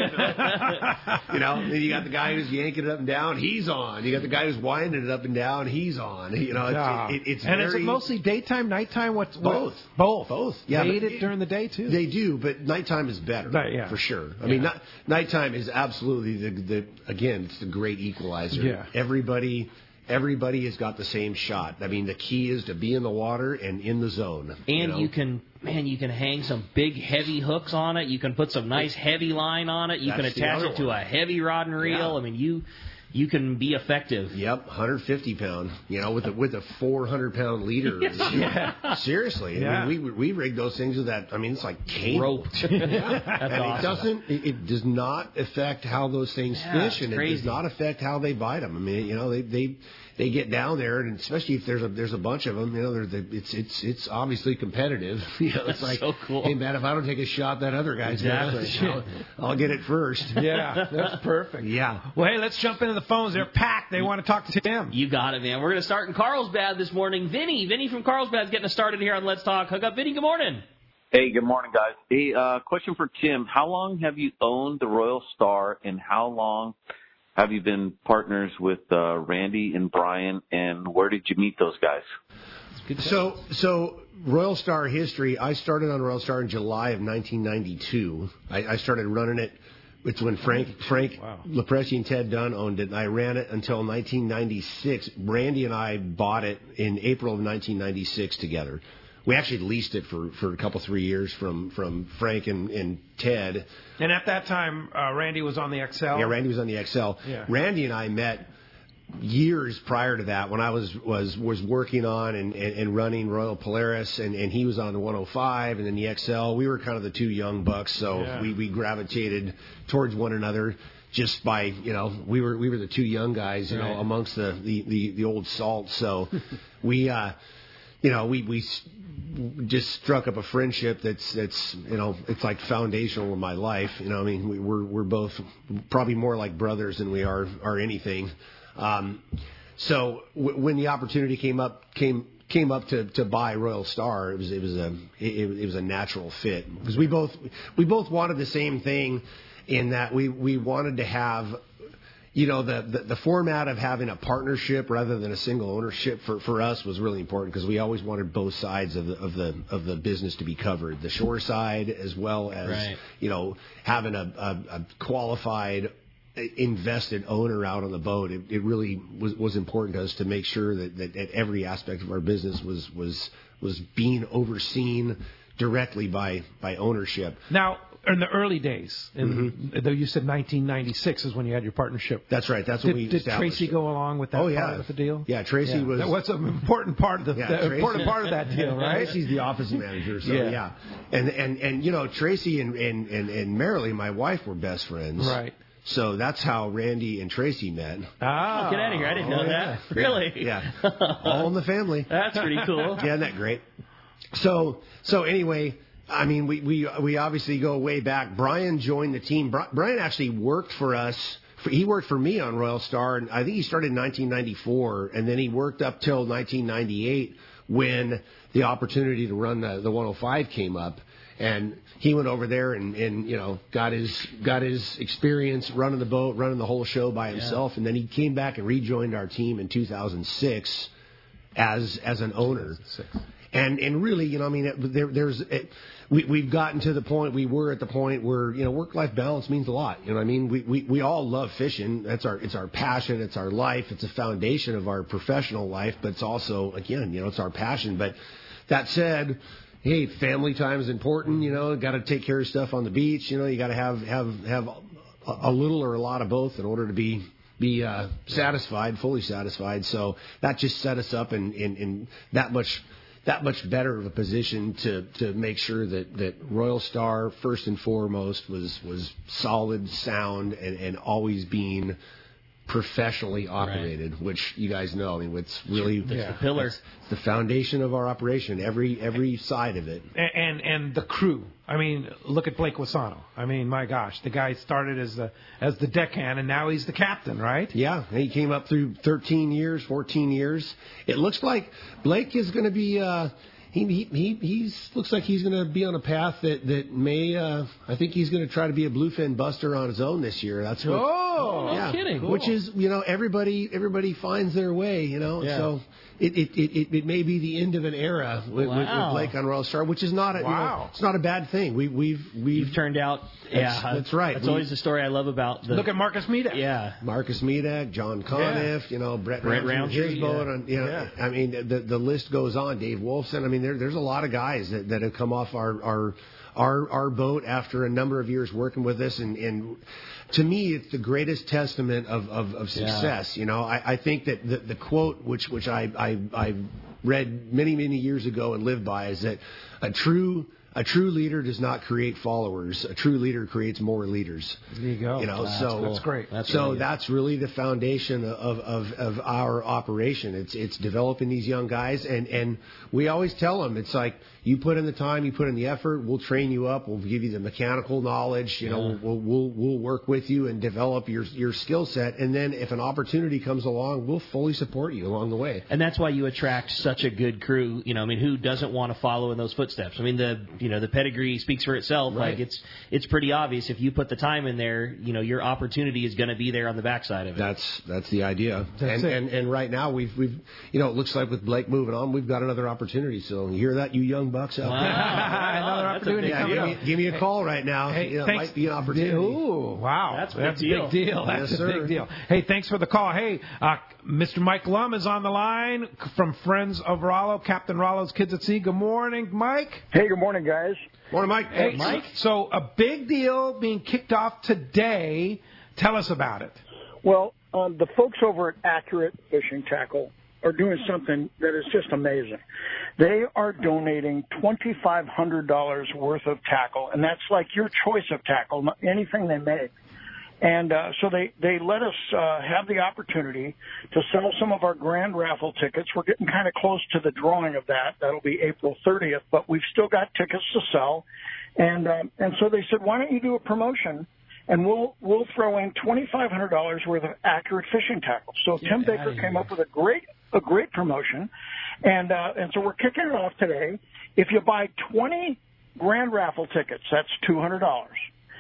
You know, then you got the guy who's yanking it up and down. He's on. You got the guy who's winding it up and down. He's on. You know, it's,
Yeah.
it, it, it's
and
very,
is it mostly daytime, nighttime? What's what-
Both.
Both.
Both. Yeah,
They
but
eat it
it-
during the day too.
They do, but nighttime is better,
But, yeah.
for sure. I mean, night, nighttime is absolutely the, the again, it's the great equalizer.
Yeah.
Everybody, everybody has got the same shot. I mean, the key is to be in the water and in the zone.
And
you, know?
you can, man, you can hang some big heavy hooks on it. You can put some nice heavy line on it. You
That's
can
the
attach
other
it to
one.
a heavy rod and reel.
Yeah.
I mean, you you can be effective.
Yep, one hundred fifty pound. You know, with a with a four hundred pound leader.
Yeah.
Seriously,
Yeah.
I mean, we we rigged those things with that. I mean, it's like cable.
Rope.
Yeah.
That's
and
awesome.
it doesn't. It, it does not affect how those things
Yeah,
fish,
it's
and it
crazy.
does not affect how they bite them. I mean, you know, they they they get down there, and especially if there's a there's a bunch of them, you know, they're, they, it's it's it's obviously competitive. You know, it's
That's
like,
so cool.
hey man, if I don't take a shot, that other guy's
Exactly.
gonna, I'll, I'll get it first.
Yeah, that's perfect.
Yeah.
Well, hey, let's jump into the phones. They're packed. They want to talk to Tim.
You got it, man. We're going to start in Carlsbad this morning. Vinny, Vinny from Carlsbad's getting us started here on Let's Talk Hook Up. Vinny, good morning.
Hey, good morning, guys. Hey, uh, question for Tim. How long have you owned the Royal Star, and how long have you been partners with uh, Randy and Brian, and where did you meet those guys?
So, so Royal Star history. I started on Royal Star in July of nineteen ninety-two. I, I started running it. It's when Frank Frank
Wow.
Lepresti and Ted Dunn owned it, and I ran it until nineteen ninety-six. Randy and I bought it in April of nineteen ninety-six together. We actually leased it for, for a couple, three years from, from Frank and, and Ted.
And at that time, uh, Randy was on the X L.
Yeah, Randy was on the X L.
Yeah.
Randy and I met years prior to that when I was was was working on and, and, and running Royal Polaris, and, and he was on the one oh five and then the X L. We were kind of the two young bucks, so
Yeah.
we, we gravitated towards one another just by, you know, we were we were the two young guys, you
Right.
know, amongst the, the, the, the old salt. So we, uh, you know, we we s- just struck up a friendship that's that's you know it's like foundational in my life. You know, I mean, we, we're we're both probably more like brothers than we are are anything. Um, so w- when the opportunity came up came came up to, to buy Royal Star, it was it was a it, it was a natural fit because we both we both wanted the same thing in that we, we wanted to have, you know, the, the the format of having a partnership rather than a single ownership for, for us was really important because we always wanted both sides of the of the of the business to be covered, the shore side as well as
Right.
you know having a, a, a qualified invested owner out on the boat. It, it really was, was important to us to make sure that, that, that every aspect of our business was was was being overseen directly by by ownership.
Now, in the early days, in, though you said nineteen ninety-six is when you had your partnership.
That's right. That's
Did,
when we
did
established
Tracy
it.
go along with that
Oh, yeah.
part of the deal?
Yeah, Tracy
Yeah.
was.
That was an important part of the,
Yeah,
the
Tracy-
important part of that deal, right?
Tracy's the office manager, so
Yeah.
yeah. And and and you know, Tracy and and and, and Marilee, my wife, were best friends.
Right.
So that's how Randy and Tracy met.
Ah,
Oh, get out of here. I didn't know
Oh,
that. Really?
Yeah. All in the family.
That's pretty cool.
Yeah, isn't that great? So so anyway, I mean, we we we obviously go way back. Brian joined the team. Bri- Brian actually worked for us. For, he worked for me on Royal Star, and I think he started in nineteen ninety-four, and then he worked up till nineteen ninety-eight when the opportunity to run the, the one oh five came up. And he went over there and, and you know got his got his experience running the boat, running the whole show by himself, and then he came back and rejoined our team in two thousand six as as an owner. And and really, you know, I mean, it, there, there's it, we we've gotten to the point we were at the point where you know work life balance means a lot. You know, what I mean, we, we we all love fishing. That's our it's our passion. It's our life. It's a foundation of our professional life. But it's also again, you know, it's our passion. But that said, hey, family time is important. You know, got to take care of stuff on the beach. You know, you got to have have have a, a little or a lot of both in order to be be uh, satisfied, fully satisfied. So that just set us up in, in, in that much that much better of a position to, to make sure that, that Royal Star, first and foremost, was was solid, sound, and, and always being professionally operated, right. Which you guys know. I mean, it's really
That's yeah. the pillar.
It's the foundation of our operation, every every side of it.
And, and and the crew. I mean, look at Blake Wasano. I mean, my gosh, the guy started as the as the deckhand, and now he's the captain, right?
Yeah, he came up through thirteen years, fourteen years. It looks like Blake is going to be. Uh, He he he he's, looks like he's going to be on a path that that may. Uh, I think he's going to try to be a bluefin buster on his own this year. That's what.
Oh,
yeah,
no kidding!
Which
Cool.
is, you know, everybody everybody finds their way, you know.
Yeah.
So it it, it it it may be the end of an era with,
wow.
with, with Blake on Royal Star, which is not a
wow.
you know, it's not a bad thing. We we've we've
You've turned out.
That's,
Yeah,
that's right.
That's
we,
always the story I love about. The,
look at Marcus Medak.
Yeah,
Marcus Medak, John Conniff, yeah. you know, Brett,
Brett
Roundtree,
Roundtree,
his boat,
yeah.
and you know,
Yeah.
I mean, the the list goes on. Dave Wolfson. I mean, there, there's a lot of guys that, that have come off our our our our boat after a number of years working with us, and, and to me, it's the greatest testament of of, of success. Yeah. You know, I, I think that the, the quote which which I, I I read many many years ago and lived by is that a true A true leader does not create followers. A true leader creates more leaders.
There you go.
You know,
that's
so
cool. That's great.
That's
so
really that's really the foundation of, of, of our operation. It's it's developing these young guys, and, and we always tell them, it's like, you put in the time, you put in the effort, we'll train you up, we'll give you the mechanical knowledge, you know,
Yeah.
we'll, we'll we'll work with you and develop your your skill set, and then if an opportunity comes along, we'll fully support you along the way.
And that's why you attract such a good crew. You know, I mean, who doesn't want to follow in those footsteps? I mean, the you know the pedigree speaks for itself.
Right.
Like it's it's pretty obvious if you put the time in there. You know, your opportunity is going to be there on the backside of it.
That's that's the idea.
That's
and,
it.
and and right now we've we've you know, it looks like with Blake moving on, we've got another opportunity. So you hear that, you young bucks out
Wow.
there?
Another
That's a
opportunity
big
Yeah,
coming
give
up.
me, give me a call right now.
Hey,
you know, it
thanks.
might be an opportunity.
Ooh, wow.
That's a big
That's
deal.
a big deal. That's
Yes,
a
sir.
big deal. Hey, thanks for the call. Hey, uh, Mister Mike Lum is on the line from Friends of Rollo, Captain Rollo's Kids at Sea. Good morning, Mike.
Hey, good morning, guys.
Morning, Mike.
Hey, Mike. So a big deal being kicked off today. Tell us about it.
Well, um, the folks over at Accurate Fishing Tackle are doing something that is just amazing. They are donating twenty-five hundred dollars worth of tackle, and that's like your choice of tackle, anything they make. And uh, so they, they let us uh, have the opportunity to sell some of our grand raffle tickets. We're getting kind of close to the drawing of that. That'll be April thirtieth, but we've still got tickets to sell. And um, and so they said, why don't you do a promotion, and we'll we'll throw in twenty-five hundred dollars worth of Accurate fishing tackle. So
Get
Tim
outta
Baker
here.
came up with a great a great promotion, and uh, and so we're kicking it off today. If you buy twenty grand raffle tickets, that's two hundred dollars.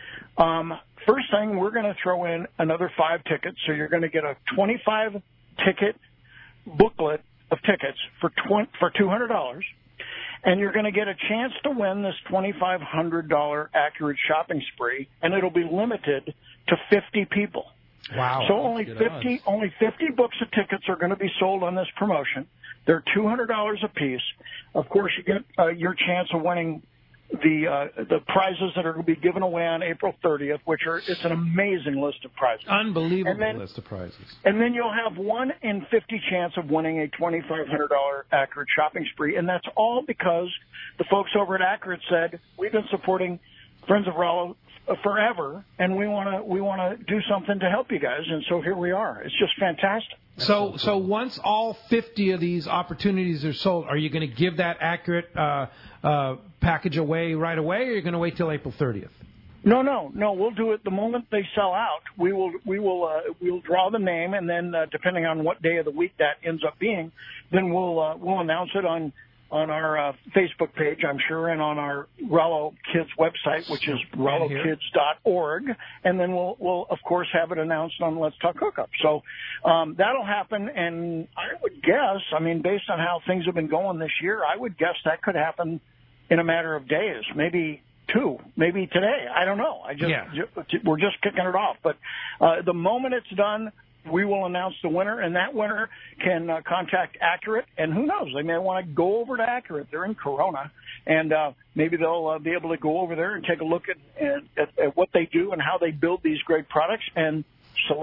Um, first thing, we're going to throw in another five tickets, so you're going to get a twenty-five ticket booklet of tickets for twenty for two hundred dollars, and you're going to get a chance to win this twenty-five hundred dollars Accurate shopping spree, and it'll be limited to fifty people.
Wow.
So only fifty,
odds.
only fifty books of tickets are going to be sold on this promotion. They're two hundred dollars a piece. Of course, you get uh, your chance of winning the uh, the prizes that are going to be given away on April thirtieth, which are it's an amazing list of prizes.
Unbelievable
And then-
list of prizes.
And then you'll have one in fifty chance of winning a twenty-five hundred dollars Accurate shopping spree, and that's all because the folks over at Accurate said we've been supporting Friends of Rollo forever, and we want to we want to do something to help you guys, and so here we are. It's just fantastic.
So, so once all fifty of these opportunities are sold, are you going to give that Accurate uh, uh, package away right away, or are you going to wait till April thirtieth?
No, no, no. We'll do it the moment they sell out. We will, we will, uh, we'll draw the name, and then uh, depending on what day of the week that ends up being, then we'll uh, we'll announce it on on our uh, Facebook page, I'm sure, and on our Rollo Kids website, which is rollo kids dot org, and then we'll we'll of course have it announced on Let's Talk Hookup. So um, that'll happen, and I would guess, I mean, based on how things have been going this year, I would guess that could happen in a matter of days, maybe two, maybe today. I don't know. I just
Yeah.
ju- we're just kicking it off, but uh, the moment it's done, we will announce the winner, and that winner can uh, contact Accurate, and who knows, they may want to go over to Accurate. They're in Corona, and uh, maybe they'll uh, be able to go over there and take a look at, at, at what they do and how they build these great products and select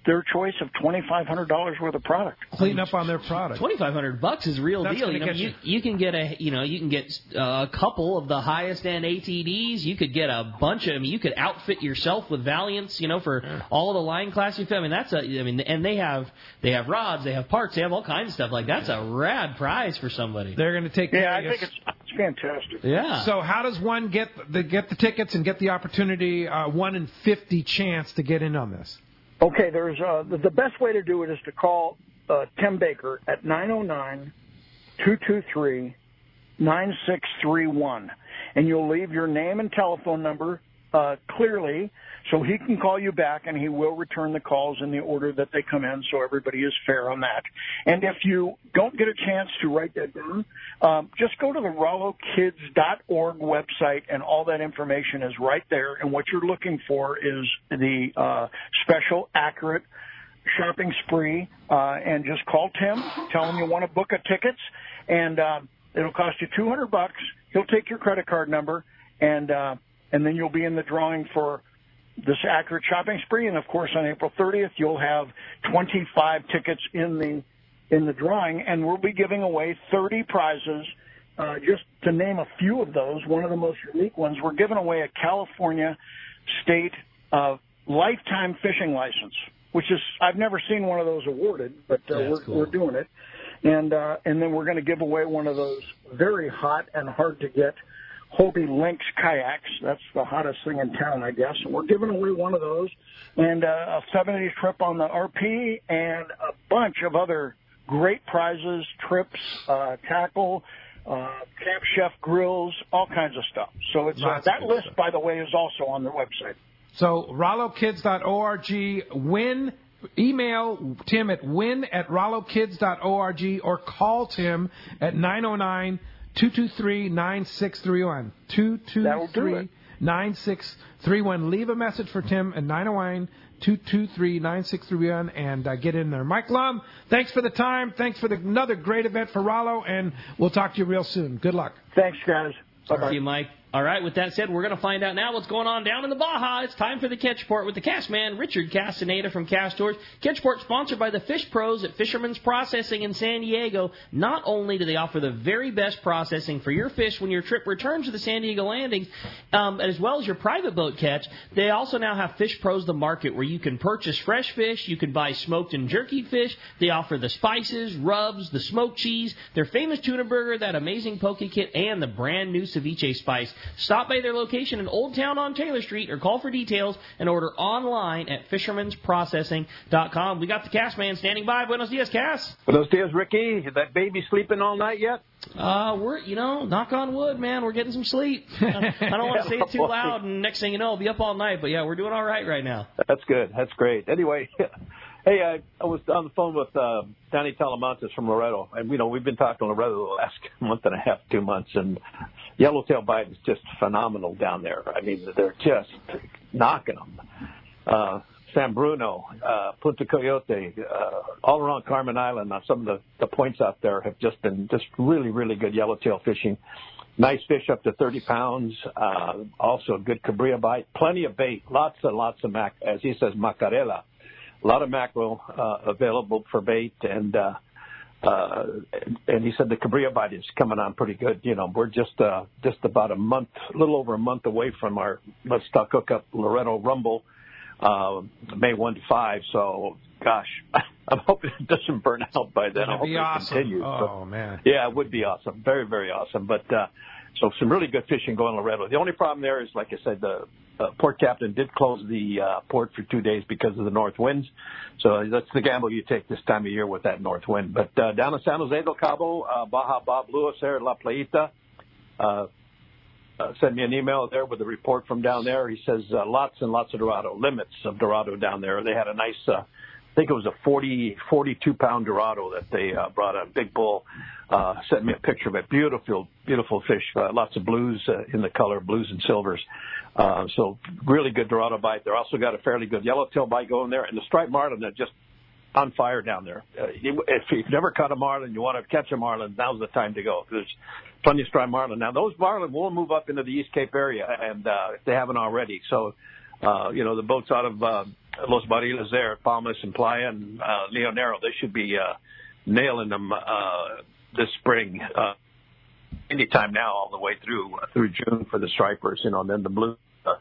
their choice of twenty-five hundred dollars worth of product.
Clean up on their product.
twenty-five hundred bucks is a real
That's
deal. You, know,
get
you,
you.
you can get a, you know, you can get uh, a couple of the highest end A T Ds. You could get a bunch of. I mean, you could outfit yourself with Valiants. You know, for yeah. all of the line class you fit. I mean, that's a. I mean, and they have they have rods, they have parts, they have all kinds of stuff. Like that's a rad prize for somebody.
They're going to take.
Yeah, I think it's, it's fantastic.
Yeah.
So how does one get the get the tickets and get the opportunity? Uh, one in fifty chance to get in on this.
Okay, there's uh, the, the best way to do it is to call uh, Tim Baker at nine oh nine, two two three, nine six three one, and you'll leave your name and telephone number uh, clearly so he can call you back, and he will return the calls in the order that they come in so everybody is fair on that. And if you don't get a chance to write that down, um, just go to the Rollo Kids dot org website, and all that information is right there. And what you're looking for is the uh, special Accurate shopping spree, uh, and just call Tim, tell him you want to book a tickets, and uh, it'll cost you two hundred bucks. He'll take your credit card number, and uh, and then you'll be in the drawing for this Accurate shopping spree. And of course, on April thirtieth, you'll have twenty-five tickets in the in the drawing, and we'll be giving away thirty prizes. Uh, just to name a few of those, one of the most unique ones, we're giving away a California state uh, lifetime fishing license, which is I've never seen one of those awarded, but uh, we're, cool. we're doing it. And uh, and then we're going to give away one of those very hot and hard to get Hobie Lynx kayaks. That's the hottest thing in town, I guess. And we're giving away one of those, and uh, a seven-day trip on the R P, and a bunch of other great prizes, trips, uh, tackle, uh, Camp Chef grills, all kinds of stuff. So it's uh, that list, stuff. by the way, is also on their website.
So Rollo Kids dot org, win. Email Tim at win at Rollo Kids dot org or call Tim at nine oh nine, two two three, nine six three one. two two three, nine six three one. Leave a message for Tim at nine oh nine, two two three, nine six three one and uh, get in there. Mike Lum, thanks for the time. Thanks for the, another great event for Rollo, and we'll talk to you real soon. Good luck.
Thanks, guys. Bye-bye.
Thank you, Mike. All right, with that said, we're going to find out now what's going on down in the Baja. It's time for the Catch Report with the cast man, Richard Castaneda from Cast Tours. Catch Report sponsored by the Fish Pros at Fisherman's Processing in San Diego. Not only do they offer the very best processing for your fish when your trip returns to the San Diego landings, um, as well as your private boat catch, they also now have Fish Pros the Market, where you can purchase fresh fish, you can buy smoked and jerky fish. They offer the spices, rubs, the smoked cheese, their famous tuna burger, that amazing poke kit, and the brand new ceviche spice. Stop by their location in Old Town on Taylor Street or call for details and order online at fishermans processing dot com. We got the Cass man standing by. Buenos dias, Cass.
Buenos dias, Ricky. Is that baby sleeping all night yet?
Uh, we're, you know, knock on wood, man. We're getting some sleep. I don't want to say it too loud, and next thing you know, I'll be up all night. But, yeah, we're doing all right right now.
That's good. That's great. Anyway, hey, I, I was on the phone with uh, Danny Talamantes from Loretto. And, you know, we've been talking to Loretto the last month and a half, two months, and yellowtail bite is just phenomenal down there. I mean, they're just knocking them. Uh, San Bruno, uh, Punta Coyote, uh, all around Carmen Island, on some of the, the points out there have just been just really, really good yellowtail fishing. Nice fish up to thirty pounds. Uh, also good cabria bite. Plenty of bait. Lots and lots of mac, as he says, macarela. A lot of mackerel uh, available for bait, and uh, uh, and he said the cabria bite is coming on pretty good. You know, we're just uh, just about a month, a little over a month away from our Let's Talk Hookup Loretto Rumble, uh, May first to five. So, gosh, I'm hoping it doesn't burn out by then. I hope
be
it
awesome.
continues.
Oh,
but,
man.
Yeah, it would be awesome. Very, very awesome. But uh, so some really good fishing going in Loretto. The only problem there is, like I said, the uh, port captain did close the uh, port for two days because of the north winds. So that's the gamble you take this time of year with that north wind. But uh, down in San Jose del Cabo, uh, Baja Bob Lewis there at La Playita, uh, Uh, sent me an email there with a report from down there. He says uh, lots and lots of Dorado, limits of Dorado down there. They had a nice, uh, I think it was a forty, forty-two pound Dorado that they uh, brought on, big bull. Uh, sent me a picture of it. Beautiful, beautiful fish. Uh, lots of blues uh, in the color, blues and silvers. Uh, so really good Dorado bite. They also got a fairly good yellowtail bite going there. And the striped marlin are just on fire down there. Uh, if you've never caught a marlin, you want to catch a marlin, now's the time to go. There's plenty of striped marlin. Now, those marlin will move up into the East Cape area, and uh, if they haven't already. So, uh, you know, the boats out of uh, Los Barriles there, Palmas and Playa and uh, Leonero. They should be uh, nailing them uh, this spring. Uh, anytime now, all the way through uh, through June for the stripers, you know, and then the blue. Uh,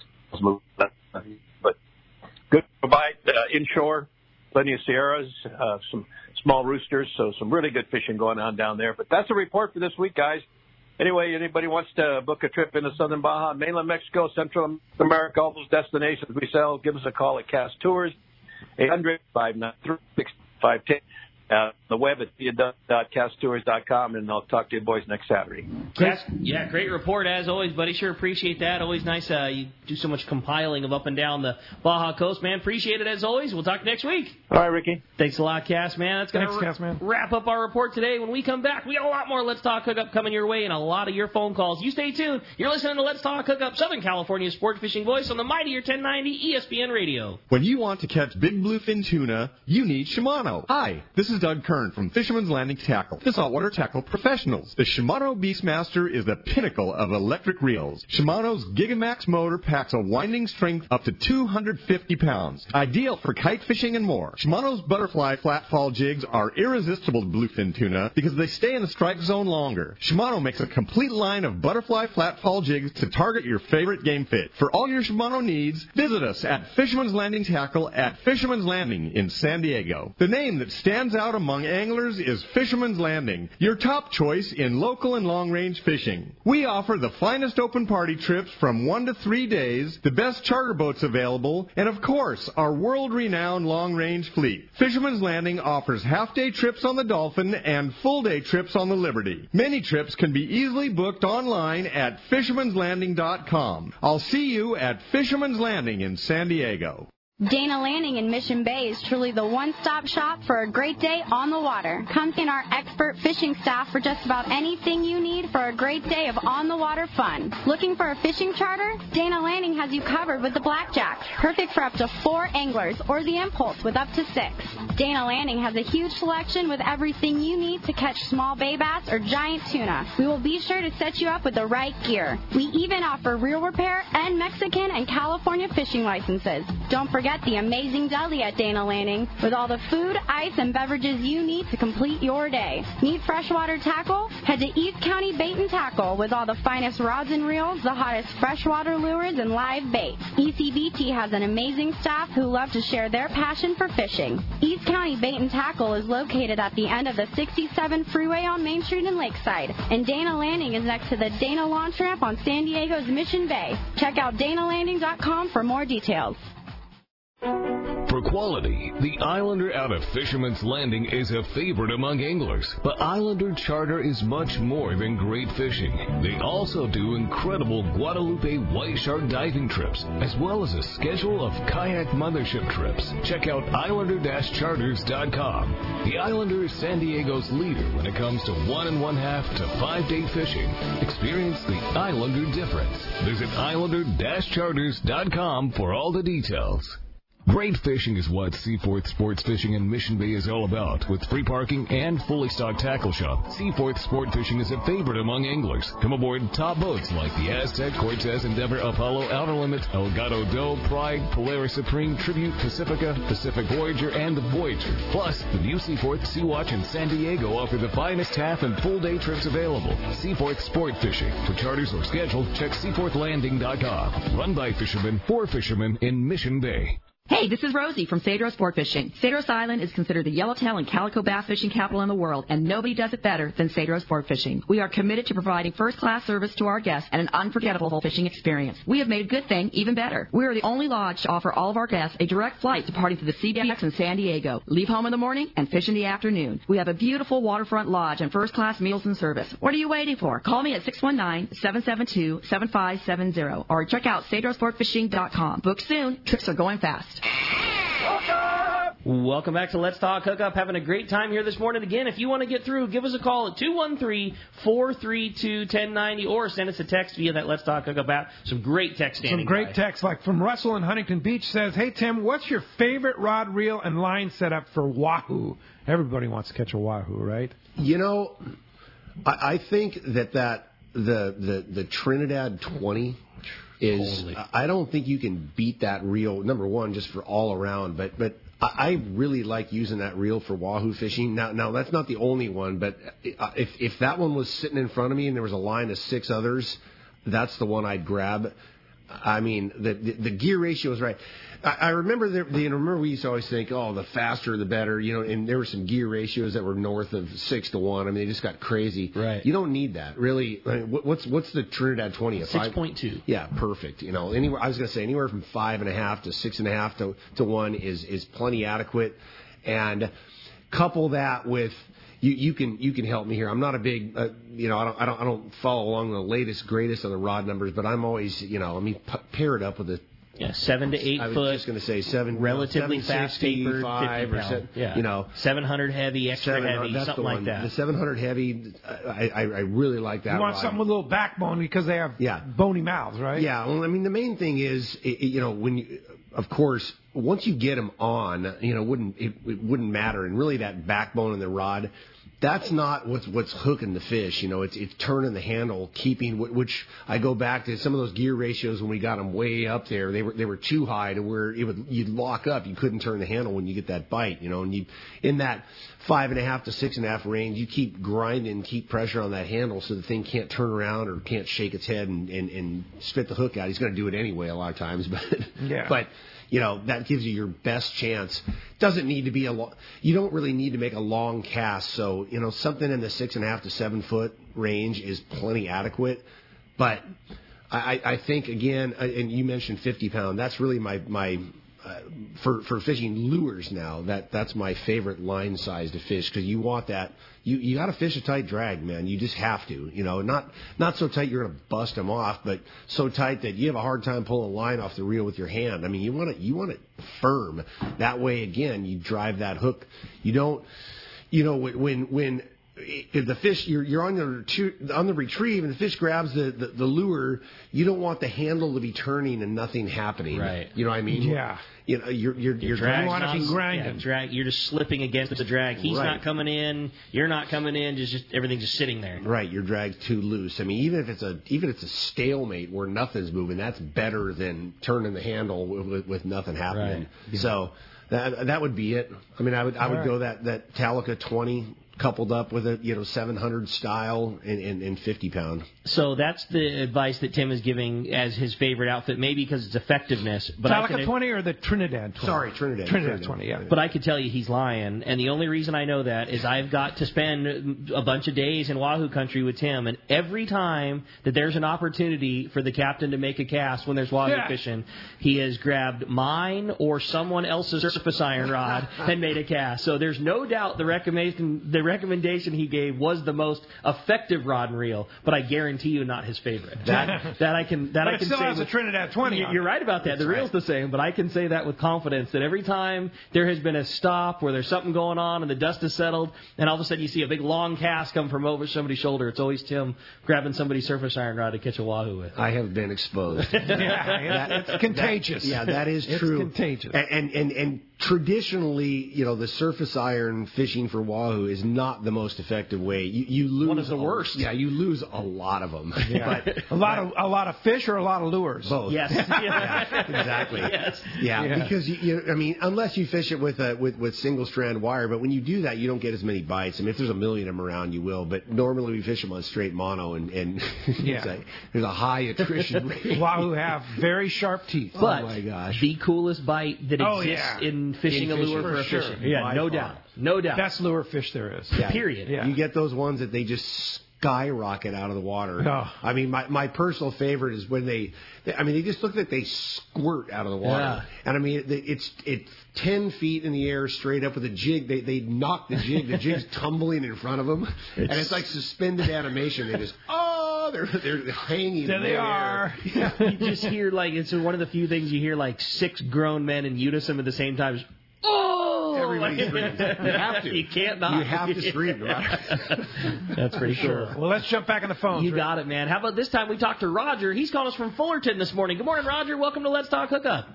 but good bite uh, inshore, plenty of Sierras, uh, some small roosters, so some really good fishing going on down there. But that's a report for this week, guys. Anyway, anybody wants to book a trip into Southern Baja, mainland Mexico, Central America, all those destinations we sell, give us a call at Cast Tours, eight hundred, five nine three, six five one zero. Uh, the web at dot cast tours dot com, and I'll talk to you boys next Saturday.
Yes, yeah, great report as always, buddy. Sure appreciate that. Always nice. Uh, you do so much compiling of up and down the Baja Coast, man. Appreciate it as always. We'll talk next week.
All right, Ricky.
Thanks a lot, Cass, man. That's going to wrap up our report today. When we come back, we got a lot more Let's Talk Hookup coming your way and a lot of your phone calls. You stay tuned. You're listening to Let's Talk Hookup, Southern California's sport fishing voice on the mightier ten ninety E S P N Radio.
When you want to catch big bluefin tuna, you need Shimano. Hi, this is Doug Kern from Fisherman's Landing Tackle, the saltwater tackle professionals. The Shimano Beastmaster is the pinnacle of electric reels. Shimano's Gigamax motor packs a winding strength up to two hundred fifty pounds, ideal for kite fishing and more. Shimano's butterfly flatfall jigs are irresistible to bluefin tuna because they stay in the strike zone longer. Shimano makes a complete line of butterfly flatfall jigs to target your favorite game fit. For all your Shimano needs, visit us at Fisherman's Landing Tackle at Fisherman's Landing in San Diego. The name that stands out among anglers is Fisherman's Landing, your top choice in local and long-range fishing. We offer the finest open party trips from one to three days, the best charter boats available, and of course, our world-renowned long-range fleet. Fisherman's Landing offers half-day trips on the Dolphin and full-day trips on the Liberty. Many trips can be easily booked online at fishermans landing dot com. I'll see you at Fisherman's Landing in San Diego.
Dana Landing in Mission Bay is truly the one-stop shop for a great day on the water. Come see our expert fishing staff for just about anything you need for a great day of on-the-water fun. Looking for a fishing charter? Dana Landing has you covered with the Blackjacks, perfect for up to four anglers, or the Impulse with up to six. Dana Landing has a huge selection with everything you need to catch small bay bass or giant tuna. We will be sure to set you up with the right gear. We even offer reel repair and Mexican and California fishing licenses. Don't forget Forget the amazing deli at Dana Landing with all the food, ice, and beverages you need to complete your day. Need freshwater tackle? Head to East County Bait and Tackle with all the finest rods and reels, the hottest freshwater lures, and live bait. E C B T has an amazing staff who love to share their passion for fishing. East County Bait and Tackle is located at the end of the sixty-seven freeway on Main Street in Lakeside, and Dana Landing is next to the Dana Launch Ramp on San Diego's Mission Bay. Check out dana landing dot com for more details.
For quality, the Islander out of Fisherman's Landing is a favorite among anglers. But Islander Charter is much more than great fishing. They also do incredible Guadalupe white shark diving trips, as well as a schedule of kayak mothership trips. Check out islander dash charters dot com. The Islander is San Diego's leader when it comes to one and one half to five day fishing. Experience the Islander difference. Visit islander dash charters dot com for all the details. Great fishing is what Seaforth Sports Fishing in Mission Bay is all about. With free parking and fully stocked tackle shop, Seaforth Sport Fishing is a favorite among anglers. Come aboard top boats like the Aztec, Cortez, Endeavor, Apollo, Outer Limits, Elgato Doe, Pride, Polaris Supreme, Tribute, Pacifica, Pacific Voyager, and the Voyager. Plus, the new Seaforth Sea Watch in San Diego offer the finest half and full day trips available. Seaforth Sport Fishing. For charters or schedule, check seaforth landing dot com. Run by fishermen for fishermen in Mission Bay.
Hey, this is Rosie from Cedros Sport Fishing. Cedros Island is considered the yellowtail and calico bass fishing capital in the world, and nobody does it better than Cedros Sport Fishing. We are committed to providing first-class service to our guests and an unforgettable fishing experience. We have made a good thing even better. We are the only lodge to offer all of our guests a direct flight departing to the C B X in San Diego. Leave home in the morning and fish in the afternoon. We have a beautiful waterfront lodge and first-class meals and service. What are you waiting for? Call me at six one nine, seven seven two, seven five seven zero or check out cedros sport fishing dot com. Book soon. Trips are going fast.
Welcome back to Let's Talk Hookup. Having a great time here this morning. Again, if you want to get through, give us a call at two one three, four three two, one zero nine zero or send us a text via that Let's Talk Hookup app. Some great text standing
Some great
by.
text, like from Russell in Huntington Beach says, hey, Tim, what's your favorite rod, reel, and line setup for wahoo? Everybody wants to catch a wahoo, right?
You know, I, I think that, that the, the, the Trinidad twenty is
Totally.
I don't think you can beat that reel. Number one, just for all around, but but I I really like using that reel for wahoo fishing. Now now that's not the only one, but if if that one was sitting in front of me and there was a line of six others, that's the one I'd grab. I mean, the the, the gear ratio is right. I, I remember there, the, you know, remember we used to always think, oh, the faster the better, you know, and there were some gear ratios that were north of six to one. I mean, they just got crazy.
Right.
You don't need that, really. I mean, what, what's what's the Trinidad twenty? A
Six point two.
Yeah, perfect. You know, anywhere I was going to say anywhere from five and a half to six and a half to to one is is plenty adequate, and couple that with. You, you can you can help me here. I'm not a big uh, you know I don't I don't I don't follow along the latest greatest of the rod numbers, but I'm always you know I mean p- pair it up with a
yeah seven to eight
I was
foot.
just going to say seven
relatively
you know,
fast tapered fifty pound. Yeah,
you know
seven hundred heavy, extra
seven,
heavy,
that's
something
the
like
one.
that.
The seven hundred heavy, I, I I really like that.
You want
rod.
something with a little backbone because they have
yeah.
bony mouths, right?
Yeah. Well, I mean the main thing is it, you know when you, of course once you get them on, you know wouldn't it, it wouldn't matter, and really that backbone in the rod. That's not what's what's hooking the fish. You know, it's it's turning the handle, keeping which I go back to some of those gear ratios when we got them way up there. They were they were too high to where it would you'd lock up. You couldn't turn the handle when you get that bite. You know, and you in that five and a half to six and a half range, you keep grinding, keep pressure on that handle so the thing can't turn around or can't shake its head and and, and spit the hook out. He's going to do it anyway a lot of times, but
yeah.
but. You know, that gives you your best chance. Doesn't need to be a lo- you don't really need to make a long cast. So, you know, something in the six and a half to seven foot range is plenty adequate. But I, I think, again, and you mentioned fifty pound, that's really my, my uh, for, for fishing lures now, that, that's my favorite line size to fish because you want that. You you got to fish a tight drag, man. You just have to. You know, not not so tight you're going to bust them off, but so tight that you have a hard time pulling a line off the reel with your hand. I mean, you want it you want it firm. That way, again, you drive that hook. You don't, you know, when when if the fish you're you're on the on the retrieve and the fish grabs the, the the lure, you don't want the handle to be turning and nothing happening.
Right.
You know what I mean?
Yeah.
You know, you're you're you're
drag
want to be grinding.
Yeah, drag. You're just slipping against the drag. He's
Right.
not coming in. You're not coming in. Just, just everything's just sitting there.
Right, your drag's too loose. I mean, even if it's a even if it's a stalemate where nothing's moving, that's better than turning the handle with, with, with nothing happening.
Right. Yeah.
So that that would be it. I mean, I would I would
All
go
right.
that that Talica twenty coupled up with a you know seven hundred style and, and, and fifty pound.
So that's the advice that Tim is giving as his favorite outfit, maybe because it's effectiveness. But I
Talica
can,
twenty or the Trinidad twenty?
Sorry, Trinidad.
Trinidad twenty, yeah.
But I could tell you he's lying, and the only reason I know that is I've got to spend a bunch of days in Wahoo country with Tim, and every time that there's an opportunity for the captain to make a cast when there's Wahoo
Yeah.
fishing, he has grabbed mine or someone else's surface iron rod and made a cast. So there's no doubt the recommendation the recommendation he gave was the most effective rod and reel, but I guarantee you not his favorite. That that I can that
But
I
it
can
still
say
has
with-
a Trinidad twenty on
You're
it.
right about that. The reel's the same, but I can say that with confidence that every time there has been a stop where there's something going on and the dust has settled, and all of a sudden you see a big long cast come from over somebody's shoulder, it's always Tim grabbing somebody's surface iron rod to catch a wahoo with.
I have been exposed.
Yeah, it's, it's contagious.
That- yeah, that is
It's
true.
contagious.
And, and and and traditionally, you know, the surface iron fishing for wahoo is not the most effective way. You, you lose
One of the
a-
worst.
Yeah, you lose a lot of them.
Yeah.
But,
a lot of a lot of fish or a lot of lures.
both.
Yes.
Yeah, exactly.
Yes.
Yeah,
Yeah.
because you, you, I mean, unless you fish it with a with, with single strand wire, but when you do that, you don't get as many bites. I mean, if there's a million of them around, you will. But normally we fish them on straight mono, and and
Yeah.
it's a, there's a high attrition rate.
Wahoo have very sharp teeth.
But
oh my gosh.
the coolest bite that
Oh,
exists
yeah.
in fishing
In
a lure
fishing,
for a
for sure.
fishing. Yeah,
By
no
far.
doubt. No doubt.
Best lure fish there is.
Yeah.
Period.
Yeah.
You get those ones that they just skyrocket out of the water.
Oh.
I mean, my, my personal favorite is when they, they, I mean, they just look like they squirt out of the water.
Yeah.
And I mean, it, it's it's ten feet in the air straight up with a jig. They they knock the jig. The jig's tumbling in front of them, and it's like suspended animation. They just oh, they're they're hanging.
There
in
they
the
are.
air.
You just hear like it's one of the few things you hear like six grown men in unison at the same time. Just, oh,
Everybody screams. You have to.
You can't not.
You have to scream. Right?
That's pretty cool.
Sure. Well, let's jump back on the phone.
You got it, man. How about this time we talked to Roger? He's calling us from Fullerton this morning. Good morning, Roger. Welcome to Let's Talk Hookup.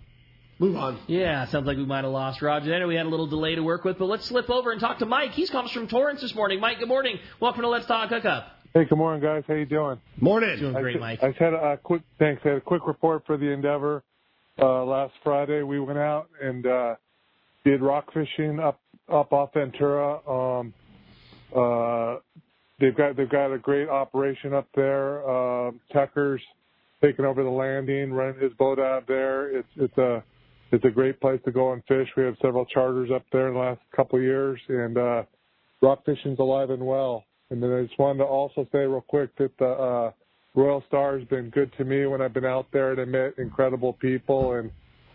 Move on.
Yeah, sounds like we might have lost Roger. I know we had a little delay to work with, but let's slip over and talk to Mike. He's calling us from Torrance this morning. Mike, good morning. Welcome to Let's Talk Hookup.
Hey, good morning, guys. How you doing?
Morning.
Doing great,
I,
Mike.
I just had a quick thanks. I had a quick report for the Endeavor. Uh, last Friday, we went out and uh, did rock fishing up up off Ventura. Um, uh, they've got they've got a great operation up there. Uh, Tucker's taking over the landing, running his boat out there. It's it's a it's a great place to go and fish. We have several charters up there in the last couple of years, and uh, rock fishing's alive and well. And then I just wanted to also say real quick that the uh, Royal Star has been good to me when I've been out there, and I met incredible people. And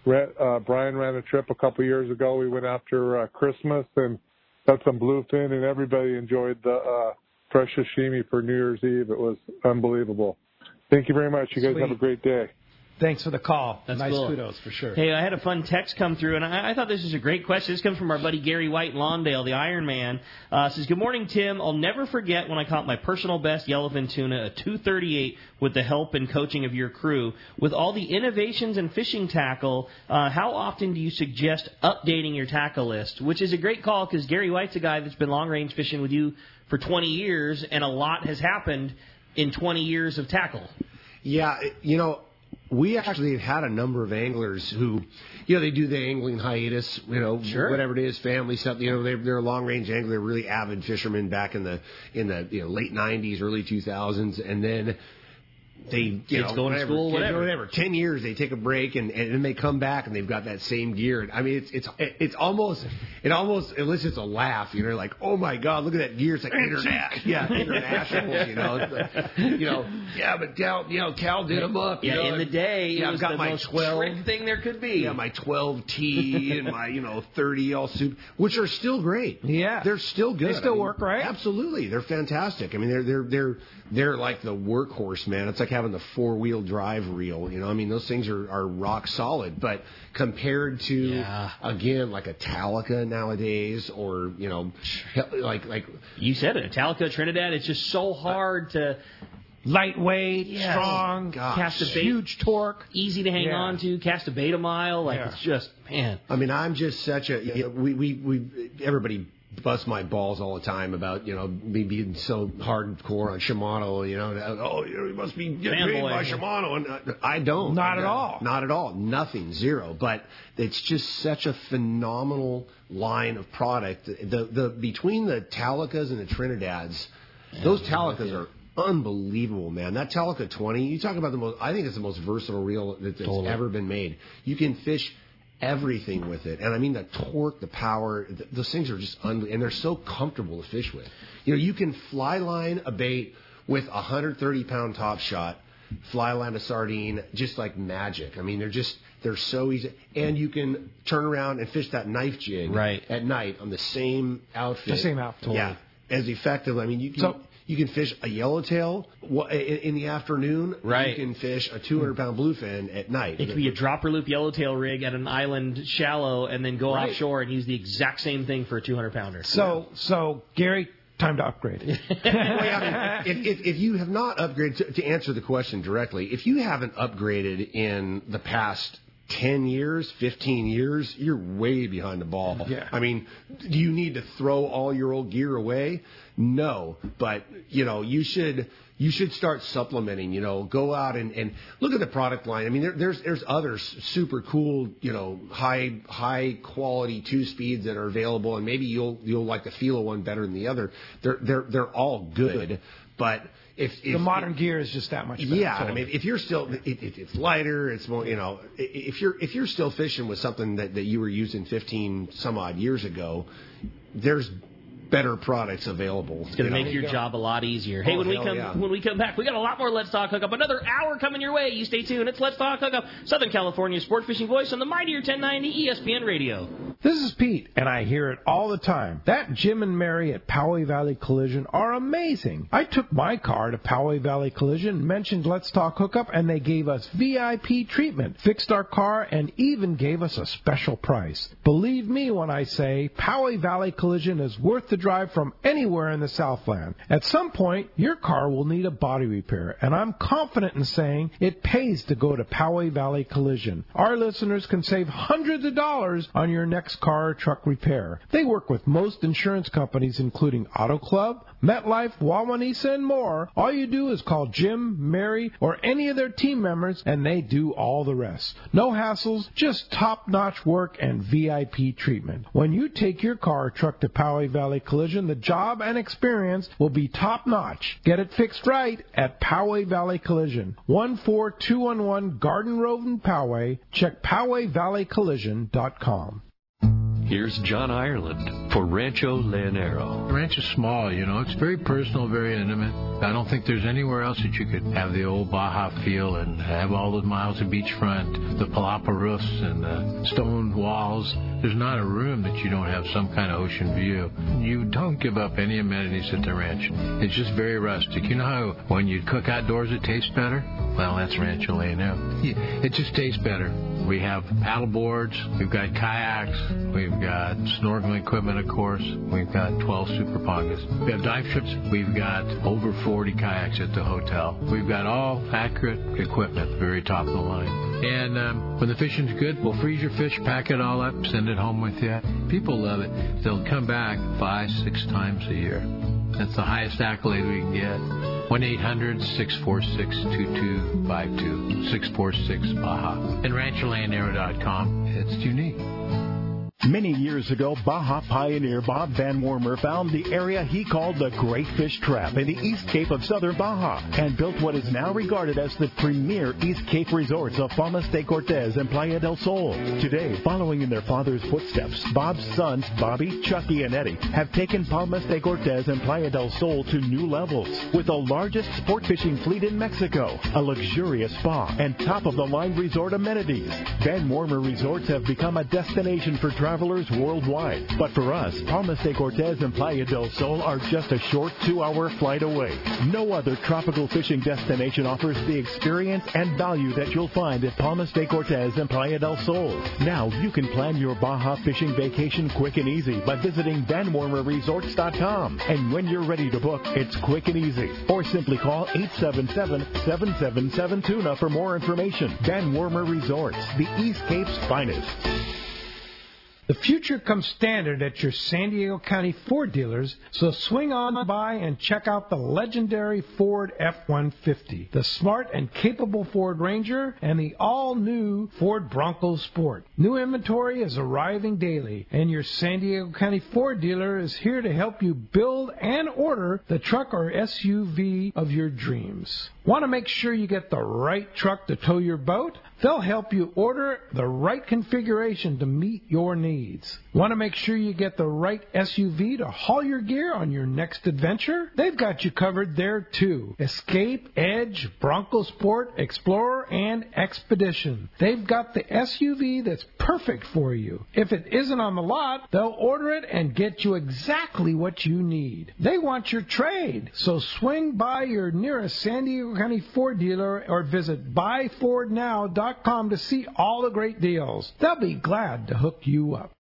uh, Brian ran a trip a couple years ago. We went after uh, Christmas and got some bluefin, and everybody enjoyed the uh, fresh sashimi for New Year's Eve. It was unbelievable. Thank you very much. You guys
Sweet.
have a great day.
Thanks for the call.
That's
nice
cool.
kudos for sure.
Hey, I had a fun text come through, and I, I thought this was a great question. This comes from our buddy Gary White in Lawndale, the Iron Man. Uh, says, good morning, Tim. I'll never forget when I caught my personal best yellowfin tuna, a two thirty-eight, with the help and coaching of your crew. With all the innovations in fishing tackle, uh, how often do you suggest updating your tackle list? Which is a great call because Gary White's a guy that's been long-range fishing with you for twenty years, and a lot has happened in twenty years of tackle.
Yeah, you know, we actually have had a number of anglers who, you know, they do the angling hiatus, you know,
Sure.
whatever it is, family stuff. You know, they're, they're a long-range angler, they're really avid fishermen back in the in the you know, late nineties, early two thousands, and then they, you
Kids
know,
going to
whatever,
school,
kids,
whatever.
whatever. Ten years, they take a break, and, and then they come back, and they've got that same gear. I mean, it's it's it's almost it almost elicits a laugh. You know, like, oh my God, look at that gear! It's like internet, yeah, international. You know, it's like, you know, yeah, but Cal, you know, Cal did them up. You
Yeah,
know,
in the day,
yeah,
it was
I've got
the
my
most
twelve
trick thing there could be.
Yeah, my twelve T and my, you know, thirty all soup, which are still great.
Yeah.
They're still good.
They still
I mean,
work, right?
Absolutely. They're fantastic. I mean, they're they're they're they're like the workhorse, man. It's like having the four-wheel drive reel, you know. I mean, those things are, are rock solid, but compared to
Yeah.
again like a Talica nowadays, or, you know, like like
You said it, Talica, Trinidad, it's just so hard to...
Lightweight,
Yes.
strong,
Gosh.
Cast a bait,
huge torque.
easy to hang
Yeah.
on to, cast a bait a mile, like
Yeah.
it's just, man.
I mean, I'm just such a you know, we we we everybody busts my balls all the time about, you know, me being so hardcore on Shimano, you know, oh, you must be getting paid by Shimano, and uh, I don't.
Not at
Uh,
all.
Not at all. Nothing. Zero. But it's just such a phenomenal line of product. The the between the Talicas and the Trinidads, those Talicas are unbelievable, man. That Talica twenty, you talk about the most, I think it's the most versatile reel that, that's
Totally.
ever been made. You can fish everything with it. And I mean, the torque, the power, th- those things are just, un- and they're so comfortable to fish with. You know, you can fly line a bait with a one hundred thirty pound top shot, fly line a sardine, just like magic. I mean, they're just, they're so easy. And you can turn around and fish that knife jig
Right.
at night on the same outfit.
The same outfit.
Yeah. As effective. I mean, you can,
So-
you can fish a yellowtail wa- in, in the afternoon.
Right.
You can fish a two hundred pound bluefin at night.
It could be a dropper loop yellowtail rig at an island shallow and then go
Right.
offshore and use the exact same thing for a two hundred pounder.
So, so Gary, time to upgrade.
Well, yeah, I mean, if, if, if you have not upgraded, to, to answer the question directly, if you haven't upgraded in the past ten years, fifteen years, you're way behind the ball.
Yeah.
I mean, do you need to throw all your old gear away? No, but, you know, you should you should start supplementing, you know, go out and, and look at the product line. I mean, there, there's there's other super cool, you know, high high quality two speeds that are available, and maybe you'll you'll like the Fila one better than the other. They're they're they're all good, but if, if
the modern gear is just that much better.
yeah,
So-
I mean, if you're still, it, it, it's lighter. It's more, you know, i- if you're if you're still fishing with something that, that you were using fifteen some odd years ago, there's better products available.
It's going to make your job a lot easier. Hey,
Oh,
when we
hell
come
yeah.
when we come back, we got a lot more Let's Talk Hookup. Another hour coming your way. You stay tuned. It's Let's Talk Hookup, Southern California sport fishing voice on the mightier ten ninety E S P N Radio.
This is Pete, and I hear it all the time. That Jim and Mary at Poway Valley Collision are amazing. I took my car to Poway Valley Collision, mentioned Let's Talk Hookup, and they gave us V I P treatment, fixed our car, and even gave us a special price. Believe me when I say Poway Valley Collision is worth the drive from anywhere in the Southland. At some point, your car will need a body repair, and I'm confident in saying it pays to go to Poway Valley Collision. Our listeners can save hundreds of dollars on your next Max Car Truck Repair. They work with most insurance companies, including Auto Club, MetLife, Wawanesa, and more. All you do is call Jim, Mary, or any of their team members, and they do all the rest. No hassles, just top-notch work and V I P treatment. When you take your car or truck to Poway Valley Collision, the job and experience will be top-notch. Get it fixed right at Poway Valley Collision. one four two one one Garden Road in Poway. Check Poway Valley Collision dot com.
Here's John Ireland for Rancho Leonero.
The ranch is small, you know. It's very personal, very intimate. I don't think there's anywhere else that you could have the old Baja feel and have all the miles of beachfront, the palapa roofs and the stone walls. There's not a room that you don't have some kind of ocean view. You don't give up any amenities at the ranch. It's just very rustic. You know how when you cook outdoors it tastes better? Well, that's Rancho Leonero. It just tastes better. We have paddle boards, we've got kayaks, we've got snorkeling equipment, of course. We've got twelve super pongas. We have dive trips. We've got over forty kayaks at the hotel. We've got all accurate equipment, very top of the line. And um, when the fishing's good, we'll freeze your fish, pack it all up, send it home with you. People love it. They'll come back five, six times a year. That's the highest accolade we can get. one eight hundred six four six two two five two, six four six Baja. And Rancho Leonero dot com. It's unique.
Many years ago, Baja pioneer Bob Van Wormer found the area he called the Great Fish Trap in the East Cape of southern Baja and built what is now regarded as the premier East Cape resorts of Palmas de Cortez and Playa del Sol. Today, following in their father's footsteps, Bob's sons, Bobby, Chucky, and Eddie, have taken Palmas de Cortez and Playa del Sol to new levels with the largest sport fishing fleet in Mexico, a luxurious spa, and top-of-the-line resort amenities. Van Wormer Resorts have become a destination for travelers travelers worldwide. But for us, Palmas de Cortez and Playa del Sol are just a short two-hour flight away. No other tropical fishing destination offers the experience and value that you'll find at Palmas de Cortez and Playa del Sol. Now you can plan your Baja fishing vacation quick and easy by visiting Van Wormer Resorts dot com. And when you're ready to book, it's quick and easy. Or simply call eight seven seven, seven seven seven, tuna for more information. Van Wormer Resorts, the East Cape's finest.
The future comes standard at your San Diego County Ford dealers, so swing on by and check out the legendary Ford F one fifty, the smart and capable Ford Ranger, and the all-new Ford Bronco Sport. New inventory is arriving daily, and your San Diego County Ford dealer is here to help you build and order the truck or S U V of your dreams. Want to make sure you get the right truck to tow your boat? They'll help you order the right configuration to meet your needs. Want to make sure you get the right S U V to haul your gear on your next adventure? They've got you covered there too. Escape, Edge, Bronco Sport, Explorer, and Expedition. They've got the S U V that's perfect for you. If it isn't on the lot, they'll order it and get you exactly what you need. They want your trade, so swing by your nearest San Diego County Ford dealer or visit buy ford now dot com to see all the great deals. They'll be glad to hook you up.